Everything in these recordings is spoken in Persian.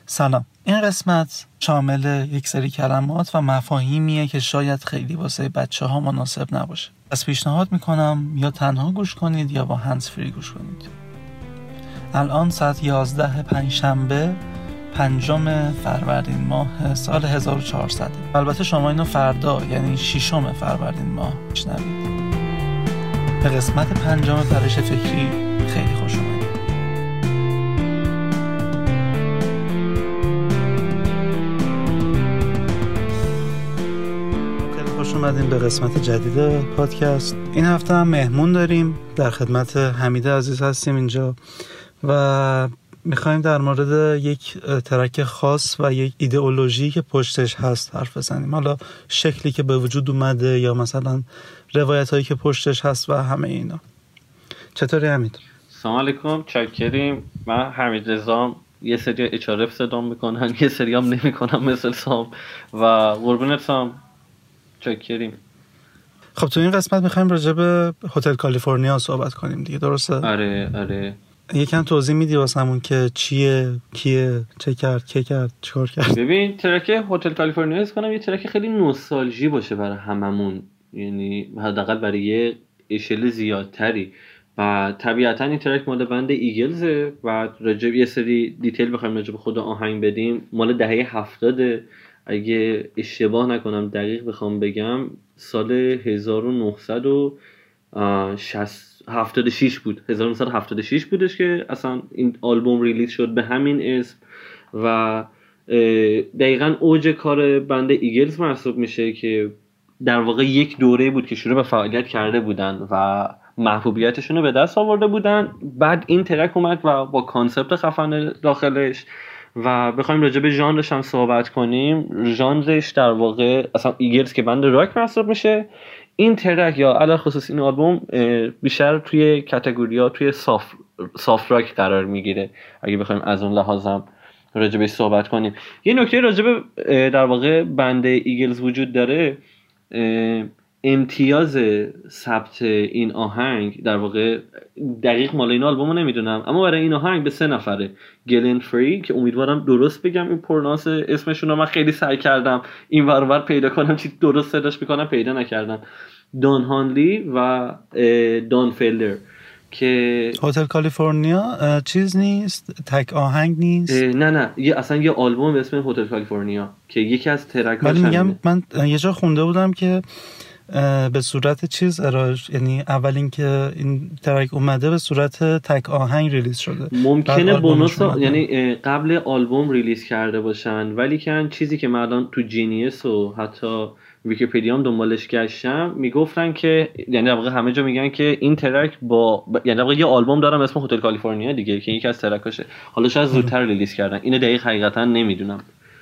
سلام. این قسمت شامل یک سری کلمات و مفاهیمیه که شاید خیلی واسه بچه‌ها مناسب نباشه. پس پیشنهاد میکنم یا تنها گوش کنید یا با هندز فری گوش کنید. الان ساعت 11 پنجشنبه 5 فروردین ماه سال 1400. البته شما اینو فردا یعنی 6 فروردین ماه میشنوید. به قسمت 5 پرش فکری خیلی خوش اومدید. خوش اومدین به قسمت جدید پادکست. این هفته هم مهمون داریم. در خدمت حمید عزیز هستیم اینجا و میخوایم در مورد یک ترک خاص و یک ایدئولوژی که پشتش هست حرف بزنیم. حالا شکلی که به وجود اومده یا مثلا روایت هایی که پشتش هست و همه اینا. چطوری حمید؟ سلام علیکم، چاکریم. من حمید رضام. یه سری HRF صدام میکنن، یه سری هم نمیکنم مثل سام و قربونت سام. چاکریم. خب تو این قسمت میخوایم راجع به هتل کالیفرنیا صحبت کنیم دیگه، درسته؟ آره. یکم توضیح میدی واسمون که چیه، کیه، چه کرد، کی کرد، چیکار کرد؟ ببین ترک هتل کالیفرنیا حس کنم یه ترک خیلی نوستالژی باشه برای هممون، یعنی حداقل برای یه اشل زیادتری. و طبیعتا این ترک مال بند ایگلزه و راجع به یه سری دیتیل بخوایم راجع به خود آهنگ بدیم مال دهه 70. اگه اشتباه نکنم دقیق بخوام بگم سال 1976 بود. 1976 بودش که اصلا این آلبوم ریلیز شد به همین اسم و دقیقاً اوج کار بند ایگلز محسوب میشه که در واقع یک دوره بود که شروع به فعالیت کرده بودن و محبوبیتشون رو به دست آورده بودن. بعد این ترک اومد و با کانسپت خفن داخلش و بخوایم راجع به ژانرش هم صحبت کنیم، ژانرش در واقع اصلا ایگلز که بند راک محسوب میشه، این ترک یا علاوه خصوص این آلبوم بیشتر توی کاتگوریا توی سافت راک قرار میگیره. اگه بخوایم از اون لحاظم راجع بهش صحبت کنیم، یه نکته راجع به در واقع بند ایگلز وجود داره. امتیاز ثبت این آهنگ در واقع دقیق مال این آلبومو نمیدونم، اما برای این آهنگ به 3 نفره: گلن فری که امیدوارم درست بگم این پرونانس اسمشون رو، من خیلی سعی کردم این ور اونور پیدا کنم چی درست صداش میکنم پیدا نکردم، دان هانلی و دان فیلدر. که هتل کالیفرنیا چیز نیست، تک آهنگ نیست. نه اصلا یه آلبوم به اسم هتل کالیفرنیا که یکی از ترک‌هاش میگم من یه جا خونده بودم که به صورت چیز ارائه، یعنی اولین که این ترک اومده به صورت تک آهنگ ریلیز شده. ممکنه بونوس یعنی قبل آلبوم ریلیز کرده باشن، ولی که چیزی که من الان تو جینیس و حتی ویکی‌پدیا هم دنبالش گشتم میگفتن که یعنی در واقع همه جا میگن که این ترک یعنی در واقع یه آلبوم دارم اسم هتل کالیفرنیا دیگه که یکی از ترکاشه. حالا شاید زودتر ریلیز کردن، اینو دقیق حقیقتا نمیدونم.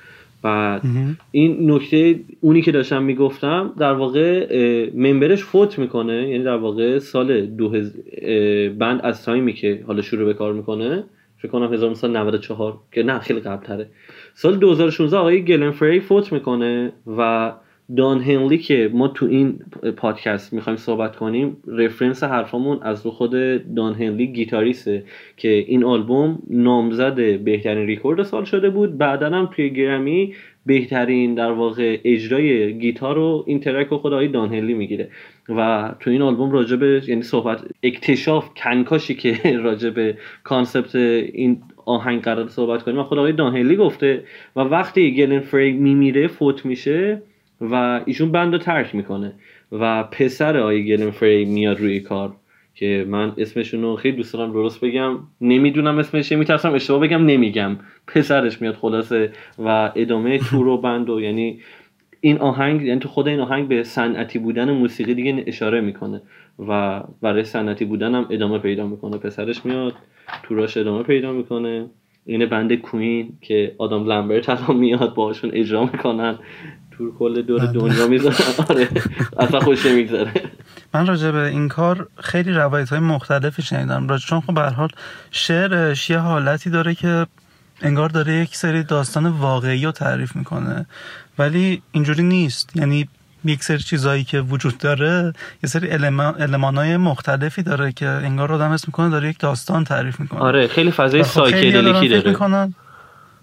بعد این نکته اونی که داشتم میگفتم در واقع ممبرش فوت میکنه، یعنی در واقع سال بند از تایمی که حالا شروع به کار میکنه فکر کنم 1994 که نه خیلی قبل تره، سال 2016 آقای گلن فری فوت میکنه و دان هنلی که ما تو این پادکست میخوایم صحبت کنیم رفرنس حرفامون از رو خود دان هنلی گیتاریسته که این آلبوم نامزد بهترین ریکورد سال شده بود. بعداً هم توی گرمی بهترین در واقع اجرای گیتار رو این ترک رو خود آقای دان هنلی میگیره و تو این آلبوم راجب یعنی صحبت اکتشاف کنکاشی که راجب کانسپت این آهنگ قرار صحبت کنیم خود آقای دان هنلی گفته و وقتی گلن فری میمیره فوت میشه و ایشون بند رو ترک میکنه و پسر آقای گلن فری میاد روی کار که من اسمشون رو خیلی دوست دارم درست بگم، نمیدونم اسمش، میترسم اشتباه بگم نمیگم. پسرش میاد خلاصه و ادامه تور و بند و یعنی این آهنگ یعنی تو خود این آهنگ به صنعتی بودن موسیقی دیگه اشاره میکنه و برای صنعتی بودن هم ادامه پیدا میکنه. پسرش میاد توراش ادامه پیدا میکنه. این بند کوین که آدم لمبرت الان میاد باهاشون اجرا میکنن، تور کل دور دنیا میذارن. آره اصلا خوش نمیگذره. من راجع به این کار خیلی روایت‌های مختلفی شنیدم، چون خب به هر حال شعرش یه حالتی داره که انگار داره یک سری داستان واقعی رو تعریف میکنه، ولی اینجوری نیست. یعنی یک سری چیزایی که وجود داره یه سری المانای مختلفی داره که انگار آدم حس میکنه داره یک داستان تعریف میکنه. آره خیلی فضای سایکدلیکی داره.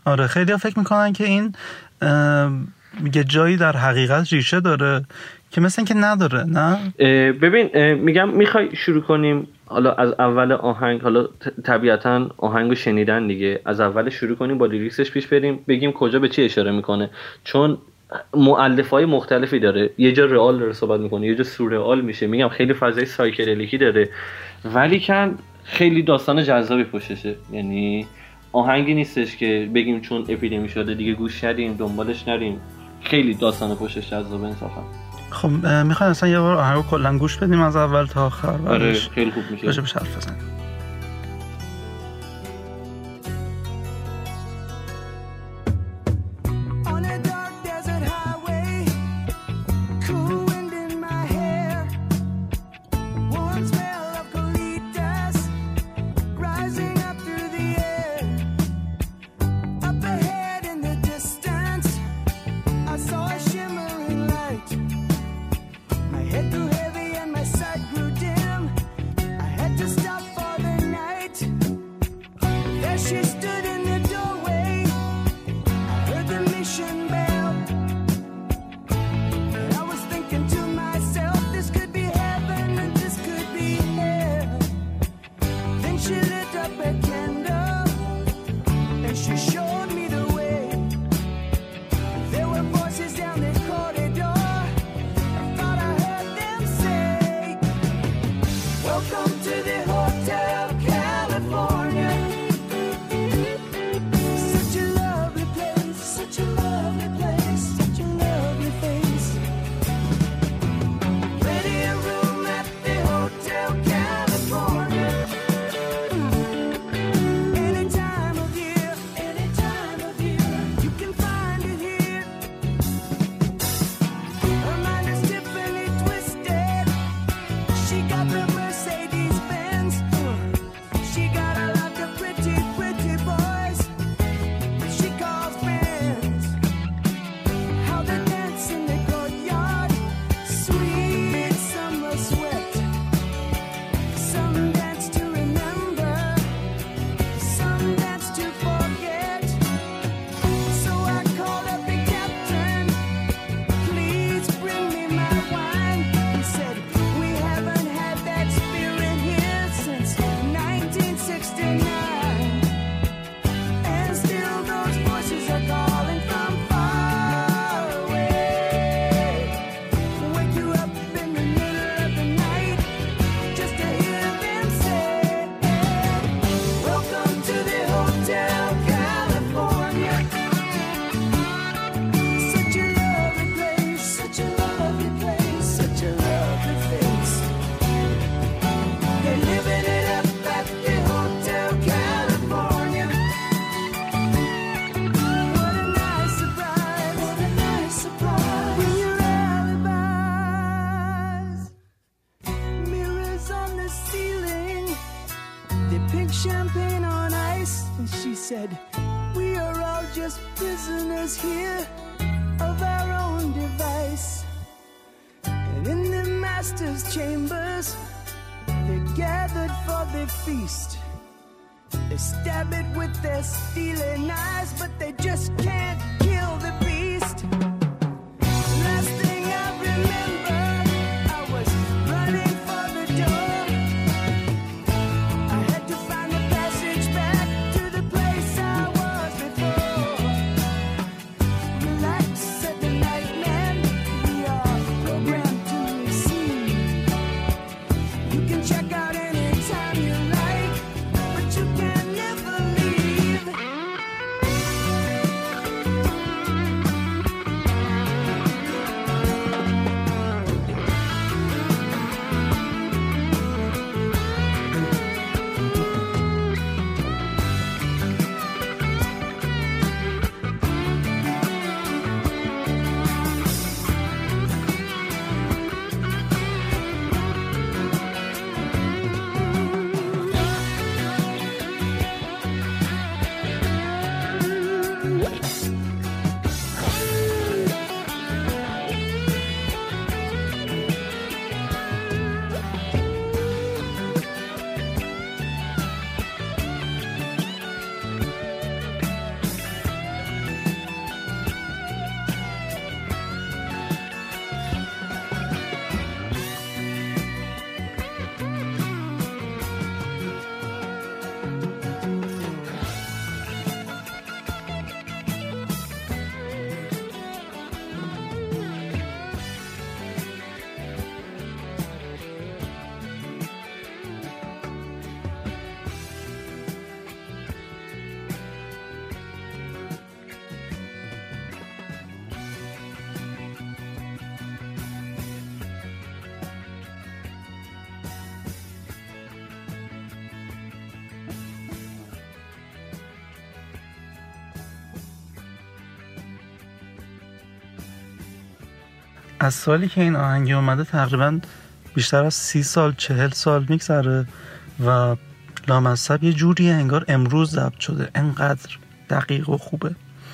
آره خیلی ها فکر میکنن که این یه جایی در حقیقت ریشه داره که مثلا که نداره. نه ببین میگم میخوای شروع کنیم حالا از اول آهنگ، حالا طبیعتا آهنگو شنیدن دیگه، از اول شروع کنیم با لیریکسش پیش بریم بگیم کجا به چی اشاره میکنه، چون مؤلفه‌های مختلفی داره، یه جا رئال داره صحبت میکنه، یه جا سورئال میشه، میگم خیلی فضای سایکدلیکی داره ولی کن خیلی داستان جذابی پشتشه. یعنی آهنگی نیستش که بگیم چون اپیدمی شده دیگه گوش ندیم دنبالش نریم، خیلی داستان پشتش جذابه انصافا. خب میخوام اصلا یه بار آهنگو کلا گوش بدیم از اول تا آخر؟ آره خیلی خوب میشه. بشه حرف بزنیم. از سالی که این آهنگ اومده تقریبا بیشتر از 30 سال 40 سال میگذره و لامصب یه جوری انگار امروز ضبط شده، انقدر دقیق و خوبه.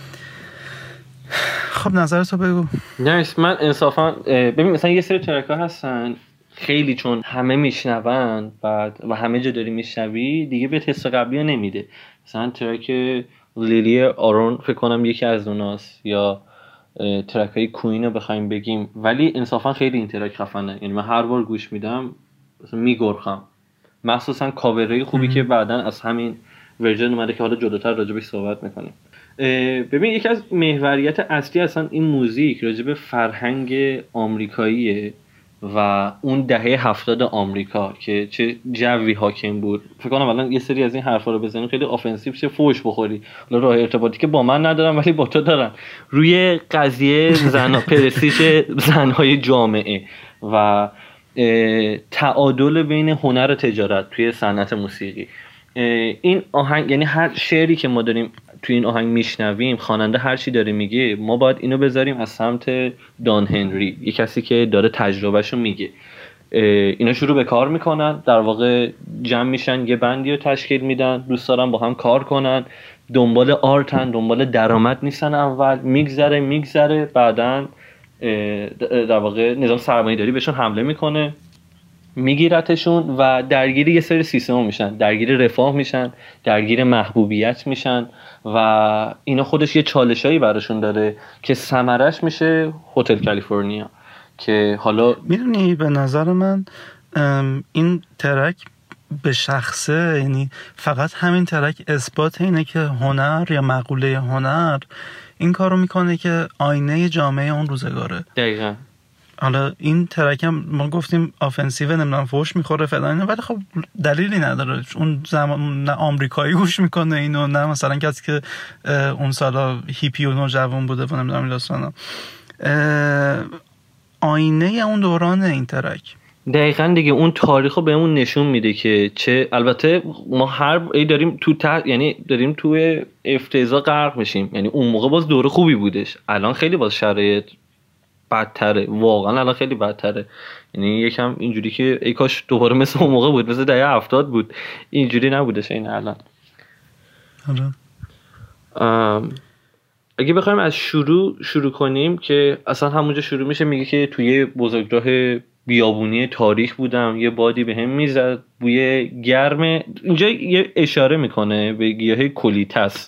خب نظرتو بگو. نیست، من انصافا ببین مثلا یه سری ترک ها هستن خیلی چون همه میشنون بعد و همه جا داری میشنوی دیگه به حس قبلی نمیده. مثلا ترک لیلی آرون فکر کنم یکی از اوناست، یا ترک های کوین رو بخوایم بگیم، ولی انصافا خیلی این ترک خفنه. یعنی من هر بار گوش میدم میگرخم، مخصوصا کاورهای خوبی که بعدن از همین ورژن اومده که حالا جلوتر راجبش صحبت میکنیم. ببین یکی از محوریت اصلی اصلا این موزیک راجب فرهنگ آمریکاییه و اون دهه 70 آمریکا که چه جوی حاکم بود. فکر کنم الان یه سری از این حرفا رو بزنیم خیلی آفنسیو شه، فوش بخوری. حالا راه ارتباطی که با من ندارم ولی با تو دارم، روی قضیه پرستیژ زنهای جامعه و تعادل بین هنر و تجارت توی صنعت موسیقی. این آهنگ یعنی هر شعری که ما داریم توی این آهنگ میشنویم، خواننده هر چی داره میگه ما باید اینو بذاریم از سمت دان هنری، یه کسی که داره تجربهشو میگه. اینا شروع به کار میکنن، در واقع جمع میشن یه بندی رو تشکیل میدن، دوست دارن با هم کار کنن، دنبال آرتن، دنبال درآمد نیستن. اول میگذره بعدن در واقع نظام سرمایه‌داری بهشون حمله میکنه، میگیرتشون و درگیر یه سری سیستم میشن، درگیر رفاه میشن، درگیر محبوبیت میشن و اینا خودش یه چالشایی براشون داره که ثمرش میشه هتل کالیفرنیا. که حالا میدونی به نظر من این ترک به شخصه، یعنی فقط همین ترک اثبات اینه که هنر یا مقوله هنر این کارو میکنه که آینه جامعه اون روزگاره. دقیقاً. حالا این ترک هم ما گفتیم آفنسیو، نمیدونم فوش میخوره فلان، ولی خب دلیلی نداره. اون زمان نه آمریکایی گوش میکنه اینو، نه مثلا کسی که اون سالا هیپی و نوجوان بوده و نمیدونم این داستانا. آینه اون دورانه این ترک. دقیقاً دیگه اون تاریخو بهمون نشون میده که چه، البته ما هر داریم یعنی داریم توی افتضاح غرق میشیم. یعنی اون موقع باز دوره خوبی بودش، الان خیلی باز شرایط بدتره، واقعا الان خیلی بدتره. یعنی یکم اینجوری که ای کاش دوباره مثل اون موقع بود، مثل دهه 70 بود، اینجوری نبودش این الان. اگه بخوایم از شروع کنیم که اصلا همونجا شروع میشه، میگه که توی بزرگراه بیابونی تاریخ بودم، یه بادی به هم میزد بوی گرم. اینجا یه اشاره میکنه به گیاه کولیتس.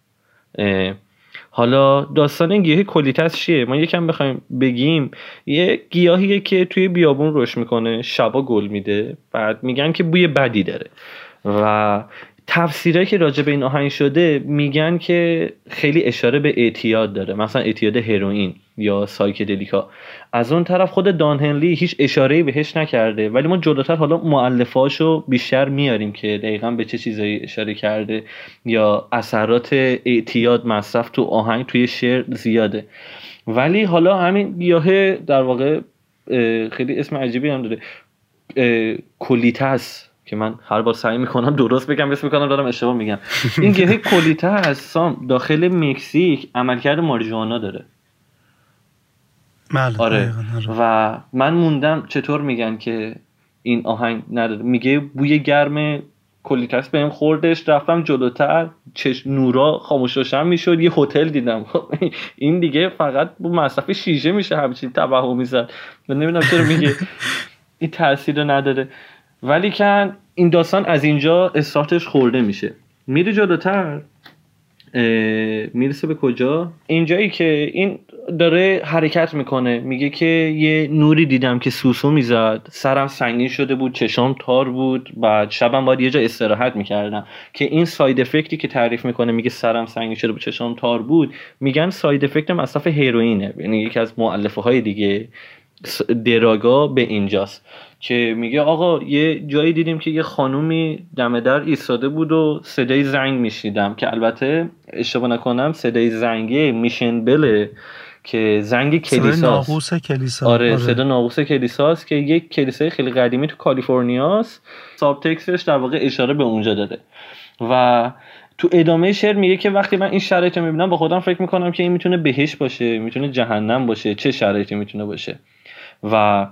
حالا داستان این گیاه کولیتس چیه؟ ما یکم بخوایم بگیم، یه گیاهیه که توی بیابون رشد میکنه، شبا گل میده، بعد میگن که بوی بدی داره و تفسیرهایی که راجع به این آهنگ شده میگن که خیلی اشاره به اعتیاد داره، مثلا اعتیاد هروئین یا سایکدلیکا. از اون طرف خود دان هنلی هیچ اشاره‌ای بهش نکرده، ولی ما جلوتر حالا مؤلفه‌اشو بیشتر میاریم که دقیقاً به چه چیزایی اشاره کرده، یا اثرات اعتیاد مصرف تو آهنگ توی شعر زیاده. ولی حالا همین گیاه در واقع خیلی اسم عجیبی هم داره، کولیتس، که من هر بار سعی میکنم درست بگم، اسم میکنم دارم اشتباه میگم. این گیاه کولیتس داخل مکزیک عملکرد ماریجوانا داره. آره. و من موندم چطور میگن که این آهنگ نداره. میگه بوی گرم کولیتس بهم خوردش، رفتم جلوتر نورا خاموش روشن میشد، یه هتل دیدم. این دیگه فقط با مصرف شیشه میشه همچین توهمی زد. من نمیدونم چرا میگه این تاثیر نداره. ولی کن این داستان از اینجا استارتش خورده میشه، میره جلوتر، میرسه به کجا؟ اینجایی که این داره حرکت میکنه، میگه که یه نوری دیدم که سوسو میزد، سرم سنگین شده بود، چشام تار بود، بعد شبم باید یه جا استراحت میکردم. که این ساید افکتی که تعریف میکنه، میگه سرم سنگین شده بود، چشام تار بود، میگن ساید افکت مصرف هروئینه. یعنی یکی از مؤلفه های دیگه دراگا به اینجاست که میگه آقا یه جایی دیدیم که یه خانومی دم در ایستاده بود و صدای زنگ میشنیدم، که البته اشتباه نکنم صدای زنگه میشن بله، که زنگ کلیساست، صدای ناقوس کلیسا. آره صدا ناقوس کلیساست که یک کلیسای خیلی قدیمی تو کالیفرنیاست. ساب تکستش در واقع اشاره به اونجا داره. و تو ادامه شعر میگه که وقتی من این شرایط رو میبینم با خودم فکر میکنم که این میتونه بهشت باشه، میتونه جهنم باشه، چه شرایطی میتونه باشه. و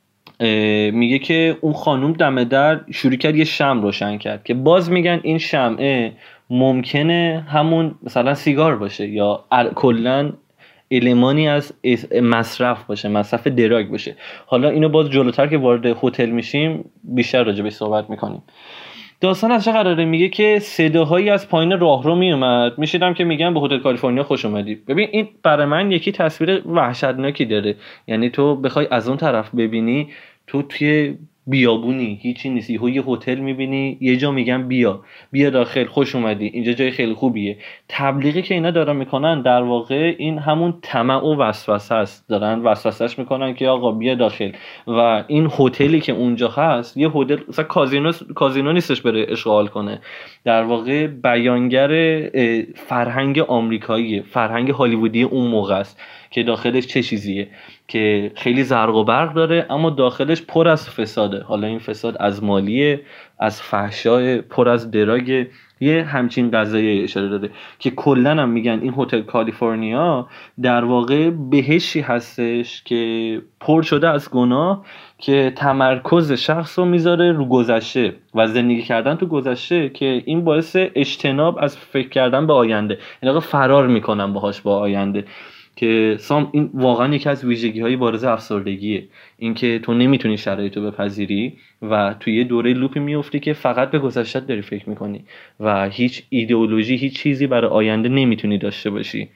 میگه که اون خانوم دم در شروع کرد یه شمع روشن کرد که باز میگن این شمعه ممکنه همون مثلا سیگار باشه یا کلن المانی از مصرف باشه، مصرف دراگ باشه. حالا اینو باز جلوتر که وارد هتل میشیم بیشتر راجع بهش صحبت میکنیم. داستان از چه قراره؟ میگه که صداهایی از پایین راهرو میومد، میشیدم که میگن به هتل کالیفرنیا خوش اومدی. ببین این برای من یکی تصویر وحشتناکی داره، یعنی تو بخوای از اون طرف ببینی تو توی بیابونی، هیچی نیست، یه هتل میبینی، یه جا میگن بیا داخل، خوش اومدی، اینجا جای خیلی خوبیه. تبلیغی که اینا دارن میکنن در واقع این همون طمع و وسوسه است، دارن وسوسهش میکنن که آقا بیا داخل. و این هتلی که اونجا هست یه هتل مثلا کازینو نیستش بره اشغال کنه، در واقع بیانگر فرهنگ آمریکایی، فرهنگ هالیوودی اون موقع است که داخلش چه چیزیه که خیلی زرق و برق داره اما داخلش پر از فساده. حالا این فساد از مالیه، از فحشای، پر از دراگ، یه همچین قضایی اشاره داده که کلن هم میگن این هتل کالیفرنیا در واقع بهشتی هستش که پر شده از گناه که تمرکز شخص رو میذاره رو گذشته و زندگی کردن تو گذشته که این باعث اجتناب از فکر کردن به آینده، این آقا فرار میکنن باهاش با آینده. که سام این واقعا یکی از ویژگی‌های بارز افسردگیه، اینکه تو نمیتونی شرایطو بپذیری و توی یه دوره لوپی میفتی که فقط به گذشته‌ت داری فکر میکنی و هیچ ایدئولوژی، هیچ چیزی برای آینده نمیتونی داشته باشی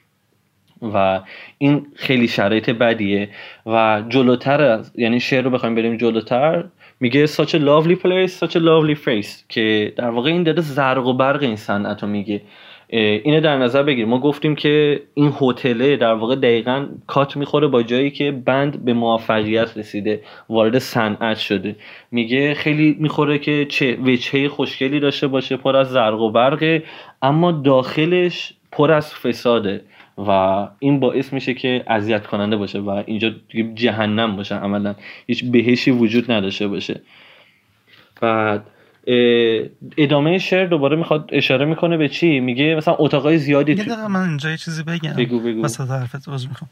و این خیلی شرایط بدیه. و جلوتر یعنی شعر رو بخوایم بریم جلوتر، میگه such a lovely place such a lovely face، که در واقع این داره زرق و برق این صنعت رو میگه. اینو در نظر بگیر، ما گفتیم که این هتله در واقع دقیقاً کات میخوره با جایی که بند به موفقیت رسیده، وارد صنعت شده. میگه خیلی میخوره که چه وجهه خوشگلی داشته باشه، پر از زرق و برقه اما داخلش پر از فساده و این باعث میشه که اذیت کننده باشه و اینجا جهنم باشه، عملاً هیچ بهشتی وجود نداشته باشه. بعد ادامه شعر دوباره میخواد اشاره میکنه به چی؟ میگه مثلا اتاقای زیادی یه دقیقه من اینجا یه چیزی بگم. بگو. وسط حرفت عذر میخوام.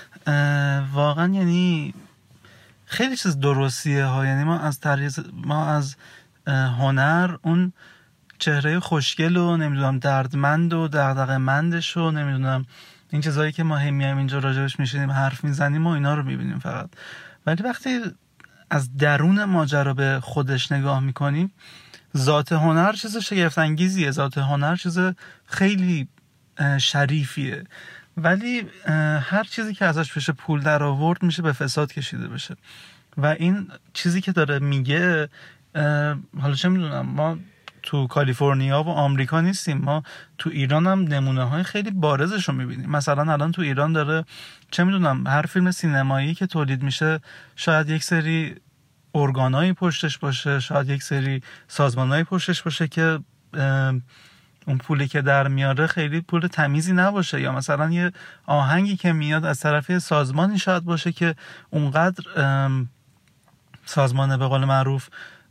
واقعا یعنی خیلی چیز درستیه ها، یعنی ما از هنر اون چهره خوشگل و نمیدونم دردمند و دغدغه‌مندش و نمیدونم این چیزایی که ما میایم اینجا راجبش میشینیم حرف میزنیم و اینا رو میبینیم فقط، ولی وقتی از درون ماجرا به خودش نگاه میکنیم ذات هنر چیز شگفت انگیزیه، ذات هنر چیز خیلی شریفیه، ولی هر چیزی که ازش بشه پول در آورد میشه به فساد کشیده بشه. و این چیزی که داره میگه، حالا چه میدونم، ما تو کالیفرنیا و آمریکا نیستیم، ما تو ایران هم نمونه های خیلی بارزش رو میبینیم. مثلا الان تو ایران داره چه میدونم هر فیلم سینمایی که تولید میشه شاید یک سری ارگانایی پشتش باشه، شاید یک سری سازمانایی پشتش باشه که اون پولی که در میاره خیلی پول تمیزی نباشه، یا مثلا یه آهنگی که میاد از طرف سازمانی شاید باشه که اونقدر سازمان به قول معروف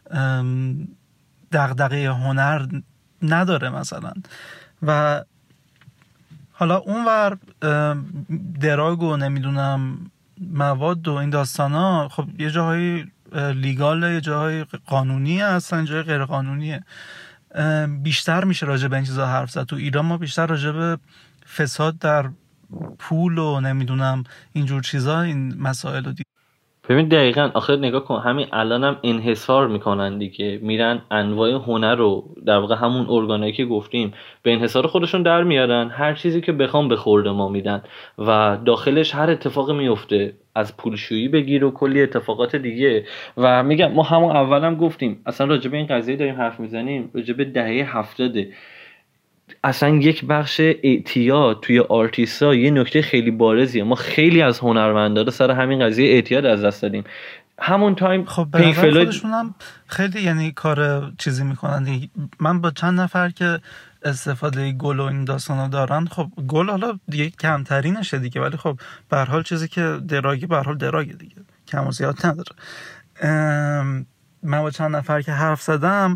دغدغه هنر نداره مثلا. و حالا اونور دراگ و نمیدونم مواد و این داستانا خب یه جاهای لیگاله، یه جاهای قانونی هستن، یه جاهای غیر قانونیه. بیشتر میشه راجع به این چیزا حرف زد. تو ایران ما بیشتر راجع به فساد در پول و نمیدونم اینجور چیزا این مسائل رو دید. ببین دقیقاً آخر نگاه کن، همین الانم انحصار میکنن دیگه، میرن انواع هنر رو در واقع همون ارگانایی که گفتیم به انحصار خودشون در میارن، هر چیزی که بخوام به خورد ما میدن و داخلش هر اتفاقی میفته، از پولشویی بگیر و کلی اتفاقات دیگه. و میگم ما همون اولم گفتیم اصلا راجع به این قضیه داریم حرف میزنیم، راجع به دهه 70 اصلا یک بخش اعتیاد توی آرتیستا یه نکته خیلی بارزیه. ما خیلی از هنرمندا رو سر همین قضیه اعتیاد از دست دادیم. همون تایم خب به خودشون هم خیلی یعنی کار چیزی میکنن دیگه. من با چند نفر که استفاده گل و این داستانا دارن، خب گل حالا دیگه کمترینشه دیگه، ولی خب به هر حال چیزی که دراگی به هر حال دراگه دیگه، کم و زیاد نداره. من با چند نفر که حرف زدم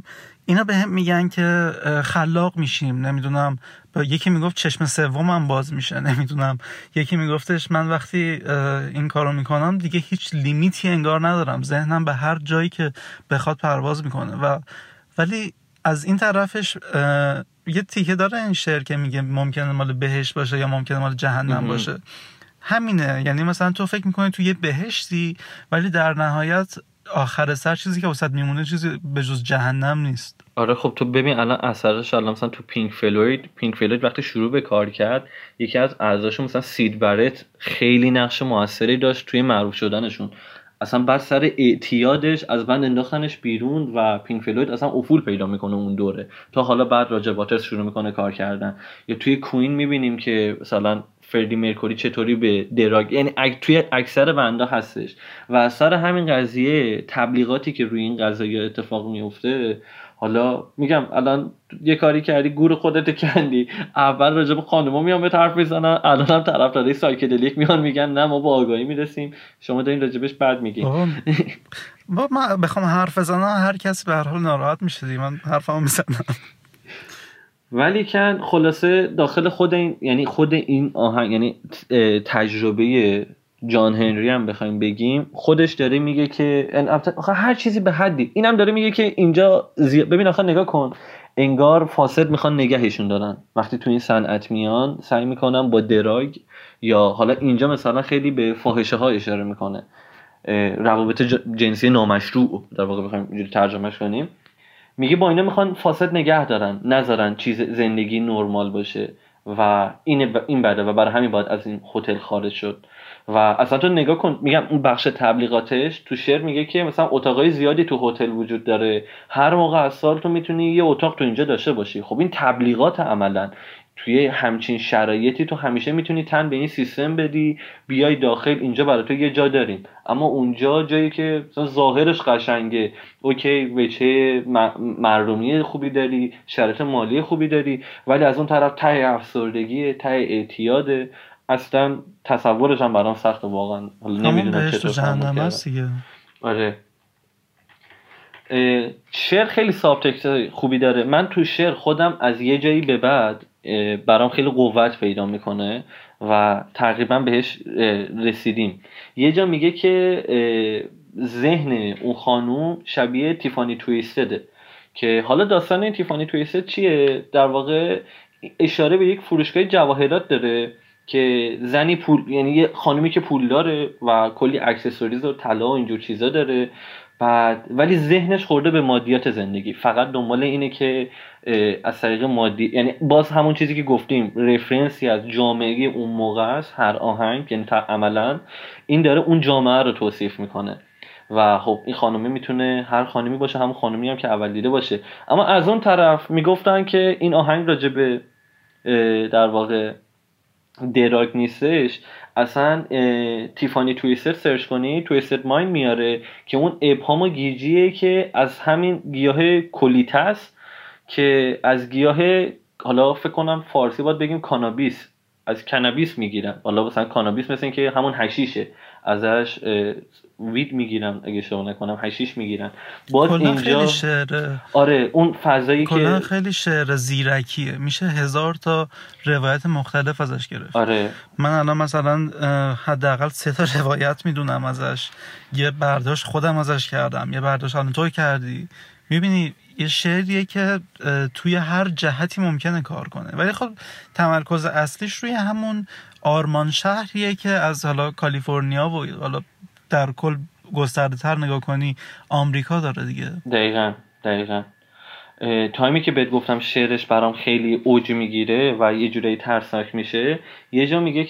اینا به هم میگن که خلاق میشیم، نمیدونم یکی میگفت چشم سومم باز میشه، نمیدونم یکی میگفتش من وقتی این کارو میکنم دیگه هیچ لیمیتی انگار ندارم، ذهنم به هر جایی که بخواد پرواز میکنه. ولی از این طرفش یه تیکه داره این شعر که میگه ممکنه مال بهشت باشه یا ممکنه مال جهنم باشه. همینه، یعنی مثلا تو فکر میکنی تو یه بهشتی ولی در نهایت آخر سر چیزی که وسط میمونه چیزی به جز جهنم نیست. آره خب تو ببین الان اثرش الان مثلا تو پینک فلوید وقتی شروع به کار کرد یکی از اعضاشون مثلا سید برت خیلی نقش موثری داشت توی معروف شدنشون. اصلا بعد سر اعتیادش از بند انداختنش بیرون و پینک فلوید اصلا افول پیدا میکنه اون دوره، تا حالا بعد راجر واترز شروع میکنه کار کردن. یا توی کوین میبینیم که مثلا فردی مرکوری چطوری به دراگ، یعنی توی اکثر بندا هستش. و از سر همین قضیه تبلیغاتی که روی این قضیه اتفاق میفته، حالا میگم الان یه کاری کردی گور خودت کندی، اول راجع به خانوما میان به حرف میزنن، الان هم طرفدارای سایکدلیک میان میگن نه ما با آگاهی میرسیم، شما دارین راجبش بد میگین. من بخوام حرف بزنم هر کسی به هر حال ناراحت میشه دیگه، من حرفمو میزنم. ولی کن خلاصه داخل خود این، یعنی خود این آهنگ، یعنی تجربه جان هنری هم بخوایم بگیم، خودش داره میگه که آخه هر چیزی به حدی، اینم داره میگه که اینجا ببین آخه نگاه کن، انگار فاسد میخوان نگهشون دارن. وقتی تو این صنعت میان سعی میکنن با دراگ، یا حالا اینجا مثلا خیلی به فاحشه ها اشاره میکنه، روابط جنسی نامشروع در واقع بخوایم اینجوری ترجمهش کنیم، میگه با اینا میخوان فاسد نگه دارن، نذارن چیز زندگی نرمال باشه و این بده و برای همین باید از این هتل خارج شد. و اصلا تو نگاه کن، میگم اون بخش تبلیغاتش تو شعر میگه که مثلا اتاقای زیادی تو هتل وجود داره، هر موقع از سال تو میتونی یه اتاق تو اینجا داشته باشی. خب این تبلیغات عملاً توی همچین شرایطی تو همیشه میتونی تن به این سیستم بدی، بیای داخل اینجا برای تو یه جا داریم. اما اونجا جایی که مثلا ظاهرش قشنگه، اوکی وجه مردمی خوبی داری، شرایط مالی خوبی داری، ولی از اون طرف ته افسردگی، ته اعتیاده، اصلا تصورش هم برام سخته واقعا. حالا نمیدونم چطور جهنم است دیگه. آره شعر خیلی سابتکست خوبی داره. من تو شعر خودم از یه جایی به بعد برام خیلی قوت پیدا میکنه و تقریبا بهش رسیدیم. یه جا میگه که ذهن اون خانوم شبیه تیفانی تویستده، که حالا داستان این تیفانی تویستد چیه؟ در واقع اشاره به یک فروشگاه جواهرات داره که زنی یعنی یه خانومی که پول داره و کلی اکسسوریز و طلا و اینجور چیزا داره، بعد ولی ذهنش خورده به مادیات زندگی، فقط دنبال اینه که از طریق مادی، یعنی باز همون چیزی که گفتیم رفرنسی از جامعه اون موقع است هر آهنگ، یعنی عملا این داره اون جامعه رو توصیف میکنه. و خب این خانومی میتونه هر خانومی باشه، همون خانومی هم که اول دیده باشه. اما از اون طرف میگفتن که این آهنگ راجع به در واقع دراگ نیستش، اصلا تیفانی تویستد سرچ کنی تویستد مایند میاره که اون ابهام و گیجیه که از همین گیاه کلیتس که از گیاه، حالا فکر کنم فارسی باید بگیم کانابیس، از کانابیس میگیرن. حالا مثلا کانابیس مثل این که همون حشیشه، ازش وید میگیرن، اگه اشتباه نکنم حشیش میگیرن. باز اینجا خیلی شعر، آره اون فضایی که خیلی شعر زیرکیه، میشه 1000 تا روایت مختلف ازش گرفت. آره من الان مثلا حداقل 3 تا روایت میدونم ازش، یه برداشت خودم ازش کردم، یه برداشت الان تو کردی. میبینی یه شعریه که توی هر جهتی ممکنه کار کنه، ولی خب تمرکز اصلیش روی همون آرمان شهریه که از حالا کالیفرنیا و حالا در کل گسترده تر نگاه کنی آمریکا داره دیگه. دقیقاً تایمی که بهت گفتم شعرش برام خیلی اوج میگیره و یه جوری ترسناک میشه، یه جا میگه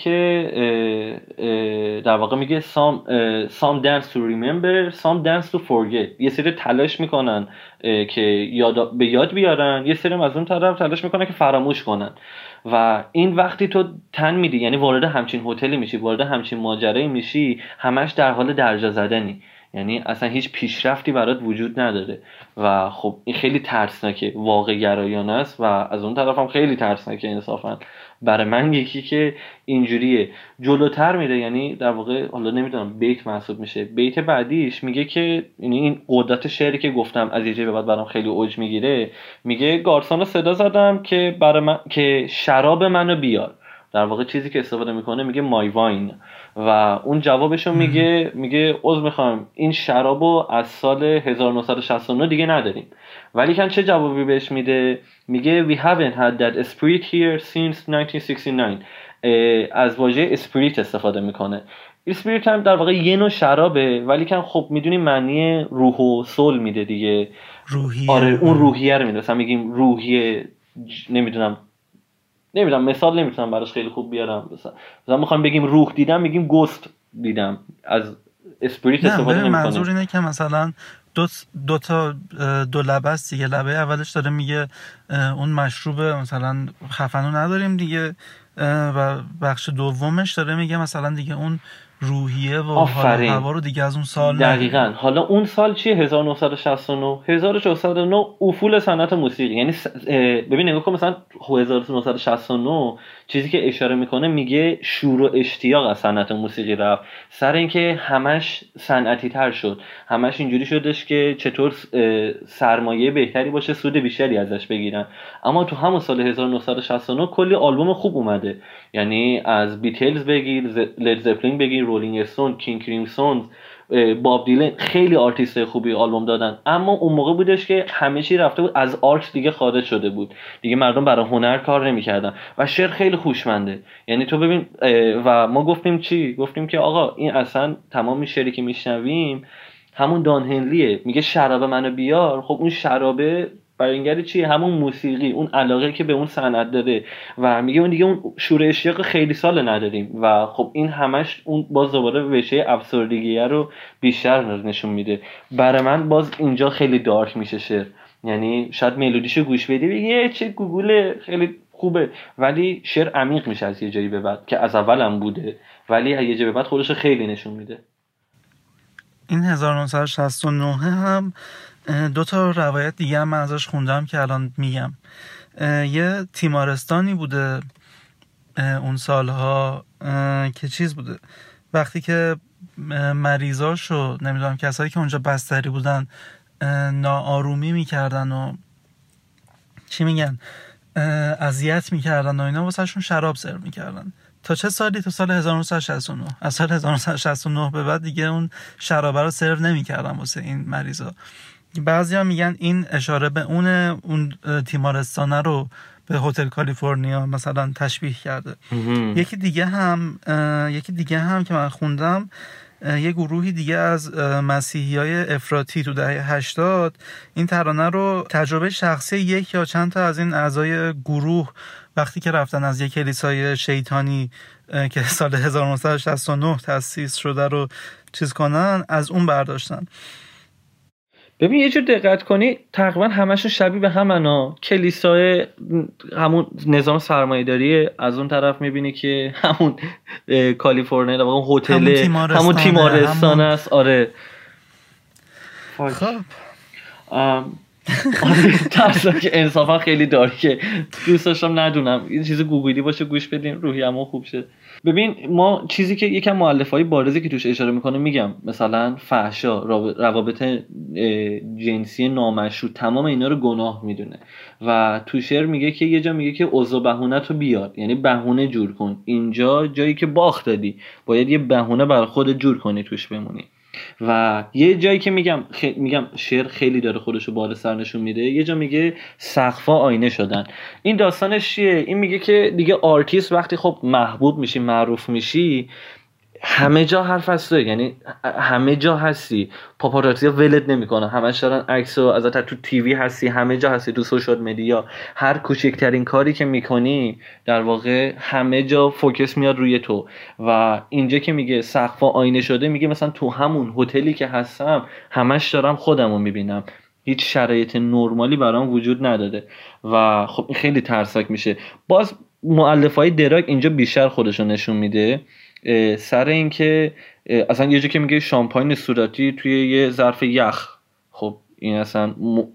که در واقع میگه some dance to remember, some dance to forget. یه سری تلاش میکنن که به یاد بیارن، یه سری از اون طرف تلاش میکنن که فراموش کنن. و این وقتی تو تن میدی، یعنی وارد همچین هتلی میشی، وارد همچین ماجرایی میشی، همش در حال درجا زدنی. یعنی اصلا هیچ پیشرفتی برات وجود نداره و خب این خیلی ترسناکه، واقع گرایانه است و از اون طرف هم خیلی ترسناکه انصافا. برای من یکی که اینجوریه جلوتر میره، یعنی در واقع حالا نمیدونم بیت محسوب میشه، بیت بعدیش میگه که یعنی این قدرت شعری که گفتم از یه جایی به بعد برام خیلی اوج میگیره، میگه گارسون رو صدا زدم که برای من که شراب منو بیار. در واقع چیزی که استفاده میکنه میگه مای واین و اون جوابشو میگه عذر میخوام این شرابو از سال 1969 دیگه نداریم. ولی کن چه جوابی بهش میده؟ میگه we haven't had that spirit here since 1969. از واژه اسپریت استفاده میکنه. اسپریت هم در واقع یه نوع شرابه ولی کن خب میدونی معنی روح و سول میده دیگه، روحیه. آره اون روحیه رو میده. مثلا میگیم روحیه نمیدونم مثال نمیتونم براش خیلی خوب بیارم. مثلا میخوام بگیم روح دیدم میگیم گوست دیدم، از اسپریت استفاده نمیکنه. منظور اینه که مثلا دو لبه است دیگه، لبه اولش داره میگه اون مشروب مثلا خفنو نداریم دیگه و بخش دومش داره میگه مثلا دیگه اون روحیه و هوا رو دیگه از اون سال دقیقاً. حالا اون سال چیه؟ 1969 افول صنعت موسیقی. یعنی ببین نگاه کن مثلا 1969 چیزی که اشاره میکنه میگه شور و اشتیاق از صنعت موسیقی رفت سر اینکه همش صنعتی تر شد، همش اینجوری شدش که چطور سرمایه بهتری باشه سود بیشتری ازش بگیرن. اما تو همون سال 1969 کلی آلبوم خوب اومده، یعنی از بیتلز بگیر، لید زپلین بگیر، رولینگ استون، کینگ کریمسون، باب دیلن، خیلی آرتیست خوبی آلبوم دادن. اما اون موقع بودش که همه چی رفته بود از آرت دیگه خارج شده بود دیگه، مردم برای هنر کار نمی‌کردن و شعر خیلی خوشمنده. یعنی تو ببین و ما گفتیم چی؟ گفتیم که آقا این اصلا تمام شعری که میشنویم همون دان هنلیه، میگه شراب منو بیار. خب اون شرابه برانگری چیه؟ همون موسیقی، اون علاقه که به اون صنعت داره و میگه اون دیگه اون شور اشتیاق خیلی سال نداریم و خب این همش اون باز دوباره وجه افسردگی رو بیشتر نشون میده. برای من باز اینجا خیلی دارک میشه شعر، یعنی شاید ملودیشو گوش بدی بگی چه گوگوله خیلی خوبه، ولی شعر عمیق میشه از یه جایی به بعد که از اول هم بوده ولی از یه جایی به بعد خودش خیلی نشون میده. این 1969 هم دو تا روایت دیگه هم من ازش خوندم که الان میگم. یه تیمارستانی بوده اون سالها که چیز بوده، وقتی که مریضاشو نمیدونم کسایی که اونجا بستری بودن ناآرومی میکردن و چی میگن اذیت میکردن و اینا واسه شون شراب سرو میکردن. تا چه سالی؟ تا سال 1969. از سال 1969 به بعد دیگه اون شرابه رو سرو نمیکردن واسه این مریضا. بعضیا میگن این اشاره به اون تیمارستانه رو به هتل کالیفرنیا مثلا تشبیه کرده. یکی دیگه هم که من خوندم، یه گروهی دیگه از مسیحیای افراطی تو دهه 80 این ترانه رو تجربه شخصی یک یا چند تا از این اعضای گروه وقتی که رفتن از یک کلیسای شیطانی که سال 1969 تأسیس شده رو چیز کنن، از اون برداشتن. ببین یه جور دقت کنی تقریبا همشون شبیه به همنا، کلیسای همون نظام سرمایه‌داری، از اون طرف میبینی که همون کالیفرنیا اون هتل همون تیمارستان است. آره خب ترسا که انصافا خیلی دارکه، دوست داشتم ندونم این چیز گوگلی باشه گوش بدین روحیه‌مون خوب شه. ببین ما چیزی که یکم مؤلفه‌های بارزی که توش اشاره میکنه میگم مثلا فحشا، روابط جنسی نامشروع، تمام اینا رو گناه میدونه و تو شعر میگه که یه جا میگه که عذر بهونه‌تو بیار، یعنی بهونه جور کن، اینجا جایی که باخت دادی باید یه بهونه برای خودت جور کنی توش بمونی. و یه جایی که میگم شعر خیلی داره خودشو بالا سر نشون میده، یه جا میگه سقف‌ها آینه شدن. این داستانش چیه؟ این میگه که دیگه آرتیست وقتی خب محبوب میشی، معروف میشی، همه جا حرف هسته، یعنی همه جا هستی، پاپاراتزیا ولت نمیکنه، همش دارن عکسو ازت، تو تیوی هستی، همه جا هستی، تو سوشال مدیا، هر کوچکترین کاری که میکنی در واقع همه جا فوکس میاد روی تو. و اینجا که میگه سقف‌ها آینه شده، میگه مثلا تو همون هتلی که هستم همش دارم خودمو میبینم، هیچ شرایط نرمالی برام وجود نداره و خب این خیلی ترسناک میشه. باز مؤلفه‌های دراگ اینجا بیشتر خودشو نشون میده سر این که اصلا یه جا که میگه شامپاین صورتی توی یه ظرف یخ، خب این اصلا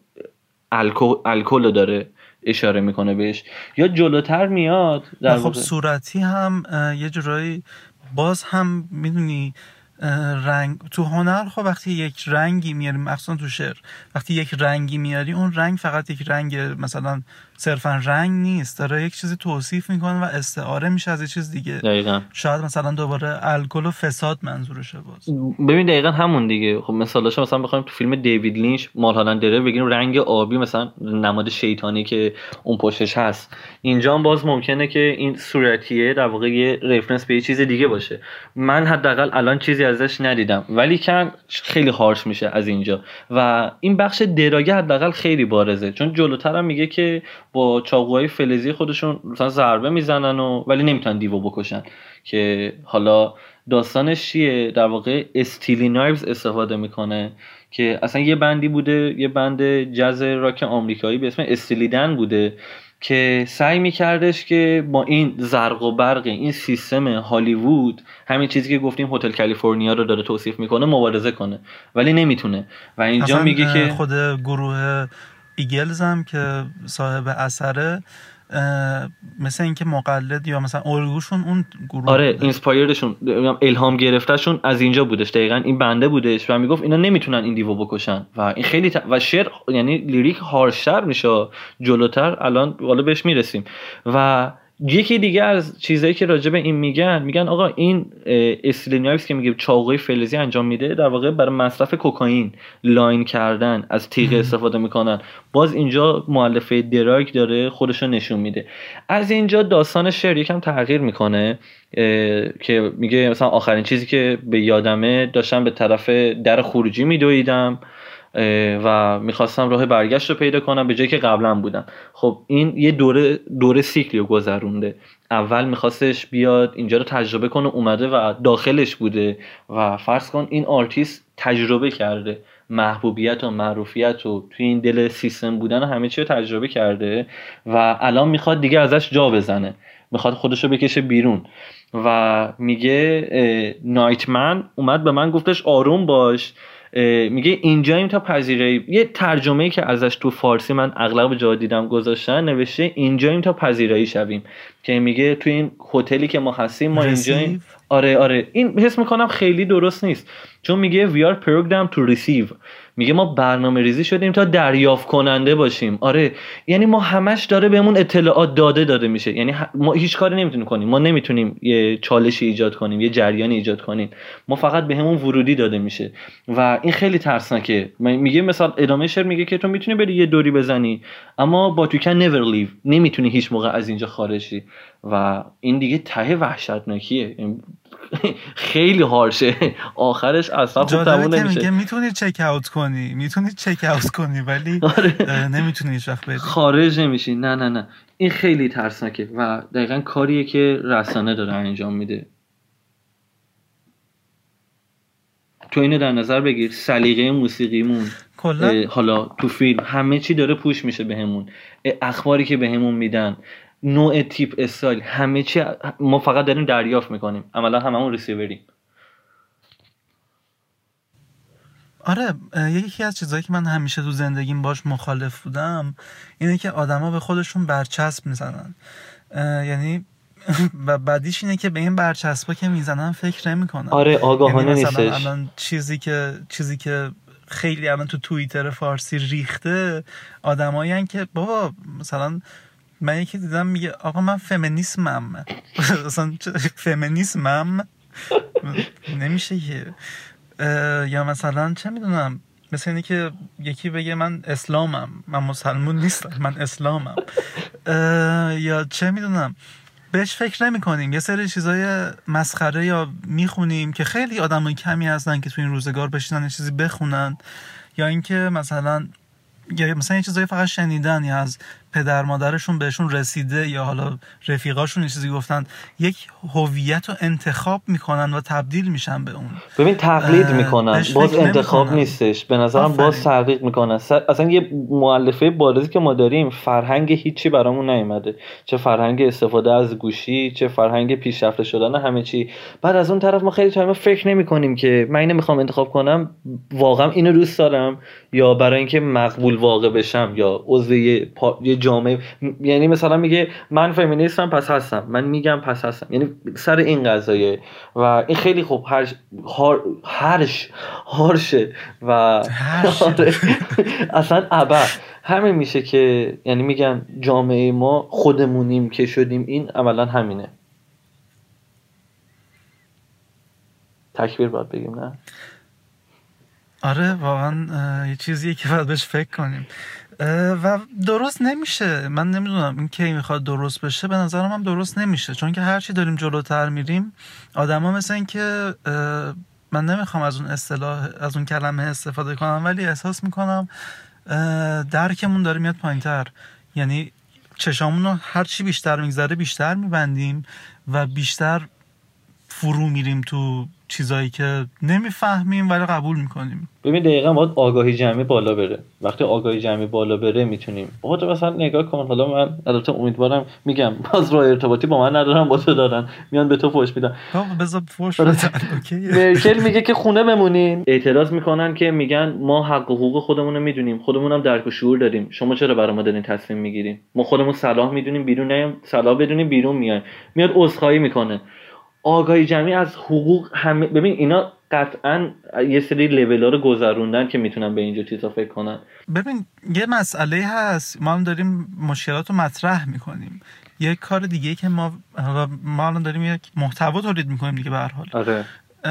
الکل داره اشاره میکنه بهش. یا جلوتر میاد در خب صورتی هم یه جورایی باز هم میدونی رنگ تو هنر، خب وقتی یک رنگی میاری، مخصوصا تو شعر وقتی یک رنگی میاری، اون رنگ فقط یک رنگ مثلا صرفا رنگ نیست، داره یک چیزی توصیف میکنه و استعاره میشه از یه چیز دیگه. دقیقاً. شاید مثلا دوباره الکل و فساد منظورشه باز. ببین دقیقاً همون دیگه. خب مثالش مثلا بخوایم تو فیلم دیوید لینچ مالهالندره بگیم رنگ آبی مثلا نماد شیطانی که اون پشتش هست، اینجا هم باز ممکنه که این صورتیه در واقع یه رفرنس به یه چیز دیگه باشه. من حداقل الان چیزی ازش ندیدم ولی کن خیلی هارش میشه از اینجا و این بخش دراگه حداقل خیلی بارزه، چون جلوتر هم میگه که با چاقوهای فلزی خودشون مثلا ضربه میزنن ولی نمیتونن دیوو بکشن. که حالا داستانش چیه؟ در واقع استیلی نایوز استفاده میکنه که اصلا یه بندی بوده، یه بند جاز راک آمریکایی به اسم استیلیدن بوده که سعی میکردش که با این زرق و برق این سیستم هالیوود، همین چیزی که گفتیم هتل کالیفرنیا رو داره توصیف میکنه، مبارزه کنه ولی نمیتونه. و اینجا میگه که خود گروه ایگلز هم که صاحب اثره مثل اینکه مقلد یا مثلا الگوشون اون گروه، آره اینسپایرشون، الهام گرفتهشون از اینجا بودش، دقیقاً این بنده بودش و میگفت اینا نمیتونن این دیوو بکشن و این خیلی و شعر یعنی لیریک هارشتر میشه جلوتر، الان حالا بهش میرسیم. و یکی دیگه از چیزایی که راجع به این میگن آقا این استیلینیاکس که میگه چاقوی فلزی انجام میده، در واقع برای مصرف کوکائین لاین کردن از تیغ استفاده میکنن. باز اینجا مؤلفه دراگ داره خودشو نشون میده. از اینجا داستان شعر یکم تغییر میکنه که میگه مثلا آخرین چیزی که به یادمه داشتم به طرف در خروجی میدویدم و میخواستم راه برگشت رو پیدا کنم به جایی که قبلا بودم. خب این یه دوره سیکلی رو گذرونده. اول میخواستش بیاد اینجا رو تجربه کنه، اومده و داخلش بوده و فرض کن این آرتیست تجربه کرده محبوبیت و معروفیت و توی این دل سیستم بودن و همه چی رو تجربه کرده و الان میخواد دیگه ازش جا بزنه، میخواد خودش رو بکشه بیرون و میگه نایتمن اومد به من گفتش آروم باش، میگه اینجاییم تا پذیرایی. یه ترجمه‌ای که ازش تو فارسی من اغلب جا دیدم گذاشتن نوشته اینجاییم تا پذیرایی شویم، که میگه تو این هتلی که ما هستیم ما اینجاییم. آره این حس میکنم خیلی درست نیست، چون میگه we are programmed to receive، میگه ما برنامه ریزی شدیم تا دریافت کننده باشیم. آره یعنی ما همش داره بهمون اطلاعات داده میشه، یعنی ما هیچ کاری نمیتونیم کنیم، ما نمیتونیم یه چالشی ایجاد کنیم، یه جریانی ایجاد کنیم، ما فقط بهمون ورودی داده میشه و این خیلی ترسناکه. میگه مثلا ادامه شعر میگه که تو میتونی بری یه دوری بزنی اما but you can never leave، نمیتونی هیچ موقع از اینجا خارج شی و این دیگه ته وحشتناکیه، خیلی هارشه. آخرش اصلا خوب تموم نمیشه. میگه میتونی چک اوت کنی ولی نمیتونی هیچ وقت بری خارج نمیشی. نه این خیلی ترسناکه و دقیقاً کاریه که رسانه داره انجام میده. تو اینو در نظر بگیر، سلیقه موسیقیمون حالا تو فیلم همه چی داره پوش میشه بهمون، اخباری که بهمون میدن، نوع تیپ استایل، همه چی ما فقط داریم دریافت میکنیم، عملا هممون ریسیوریم. آره یکی از چیزایی که من همیشه تو زندگیم باش مخالف بودم اینه که آدما به خودشون برچسب میزنن، یعنی و بعدیش اینه که به این برچسبا که میزنن فکر نمیکنن. آره آگاهانه یعنی نیستش. الان چیزی که خیلی الان تو توییتر فارسی ریخته، آدمایین که بابا مثلا من یکی دیدم میگه آقا من فمینیسمم اصلا فمینیسمم نمیشه که، یا مثلا چه میدونم مثل اینه که یکی بگه من اسلامم، من مسلمون نیستم من اسلامم، یا چه میدونم بهش فکر نمی کنیم. یه سری چیزای مسخره یا میخونیم که خیلی آدمای کمی هستن که تو این روزگار بشینن یه چیزی بخونن، یا اینکه مثلا یه چیزایی فقط شنیدن یا از پدر مادرشون بهشون رسیده یا حالا رفیقاشون چیزی گفتن، یک هویت رو انتخاب میکنن و تبدیل میشن به اون. ببین تقلید میکنن، باز انتخاب نیستش به نظرم، باز تقلید میکنن. اصلا یه مؤلفه بارزی که ما داریم، فرهنگ هیچی برامون نیومده، چه فرهنگ استفاده از گوشی، چه فرهنگ پیشرفته شدن همه چی. بعد از اون طرف ما خیلی تایم فکر نمیکنیم که من اینو میخوام انتخاب کنم، واقعا اینو دوست دارم یا برای اینکه مقبول واقع بشم یا عضو یه جامعه. یعنی مثلا میگه من فمینیستم پس هستم، من میگم پس هستم، یعنی سر این قضایه. و این خیلی خوب هارشه و اصلا ابد همین میشه که یعنی میگم جامعه ما خودمونیم که شدیم این، عملا همینه. تکبیر باید بگیم نه؟ آره واقعا یه چیزیه که باید بهش فکر کنیم و درست نمیشه. من نمیدونم این کی میخواد درست بشه، به نظرم هم درست نمیشه، چون که هرچی داریم جلوتر میریم آدما مثل این که من نمیخوام از اون اصطلاح، از اون کلمه استفاده کنم، ولی احساس میکنم درکمون داره میاد پایینتر. یعنی چشامون رو هرچی بیشتر میگذره بیشتر میبندیم و بیشتر فرو میریم تو چیزایی که نمیفهمیم ولی قبول میکنیم. ببین دقیقاً باید آگاهی جمعی بالا بره. وقتی آگاهی جمعی بالا بره میتونیم. تو مثلا نگاه کن، حالا من البته امیدوارم، میگم باز راه ارتباطی با من ندارم، با تو دارن، میان به تو فوش میدن. بذار فوش بدن. اوکی. مرکل میگه که خونه بمونین، اعتراض میکنن که میگن ما حق و حقوق خودمون رو میدونیم، خودمون هم درک و شعور داریم، شما چرا برای ما دارین تصمیم میگیرین؟ ما خودمون صلاح میدونیم بیرون نیایم، صلاح بدونیم بیرون میایم. میاد عذرخواهی میکنه. آگاهی جمعی از حقوق همه. ببین اینا قطعاً یه سری لول‌ها رو گذروندن که میتونن به اینجا چیزا فکر کنن. ببین یه مسئله هست، ما هم داریم مشکلات رو مطرح میکنیم. یه کار دیگه که ما الان داریم یک محتوا تولید میکنیم دیگه به هر حال. آره.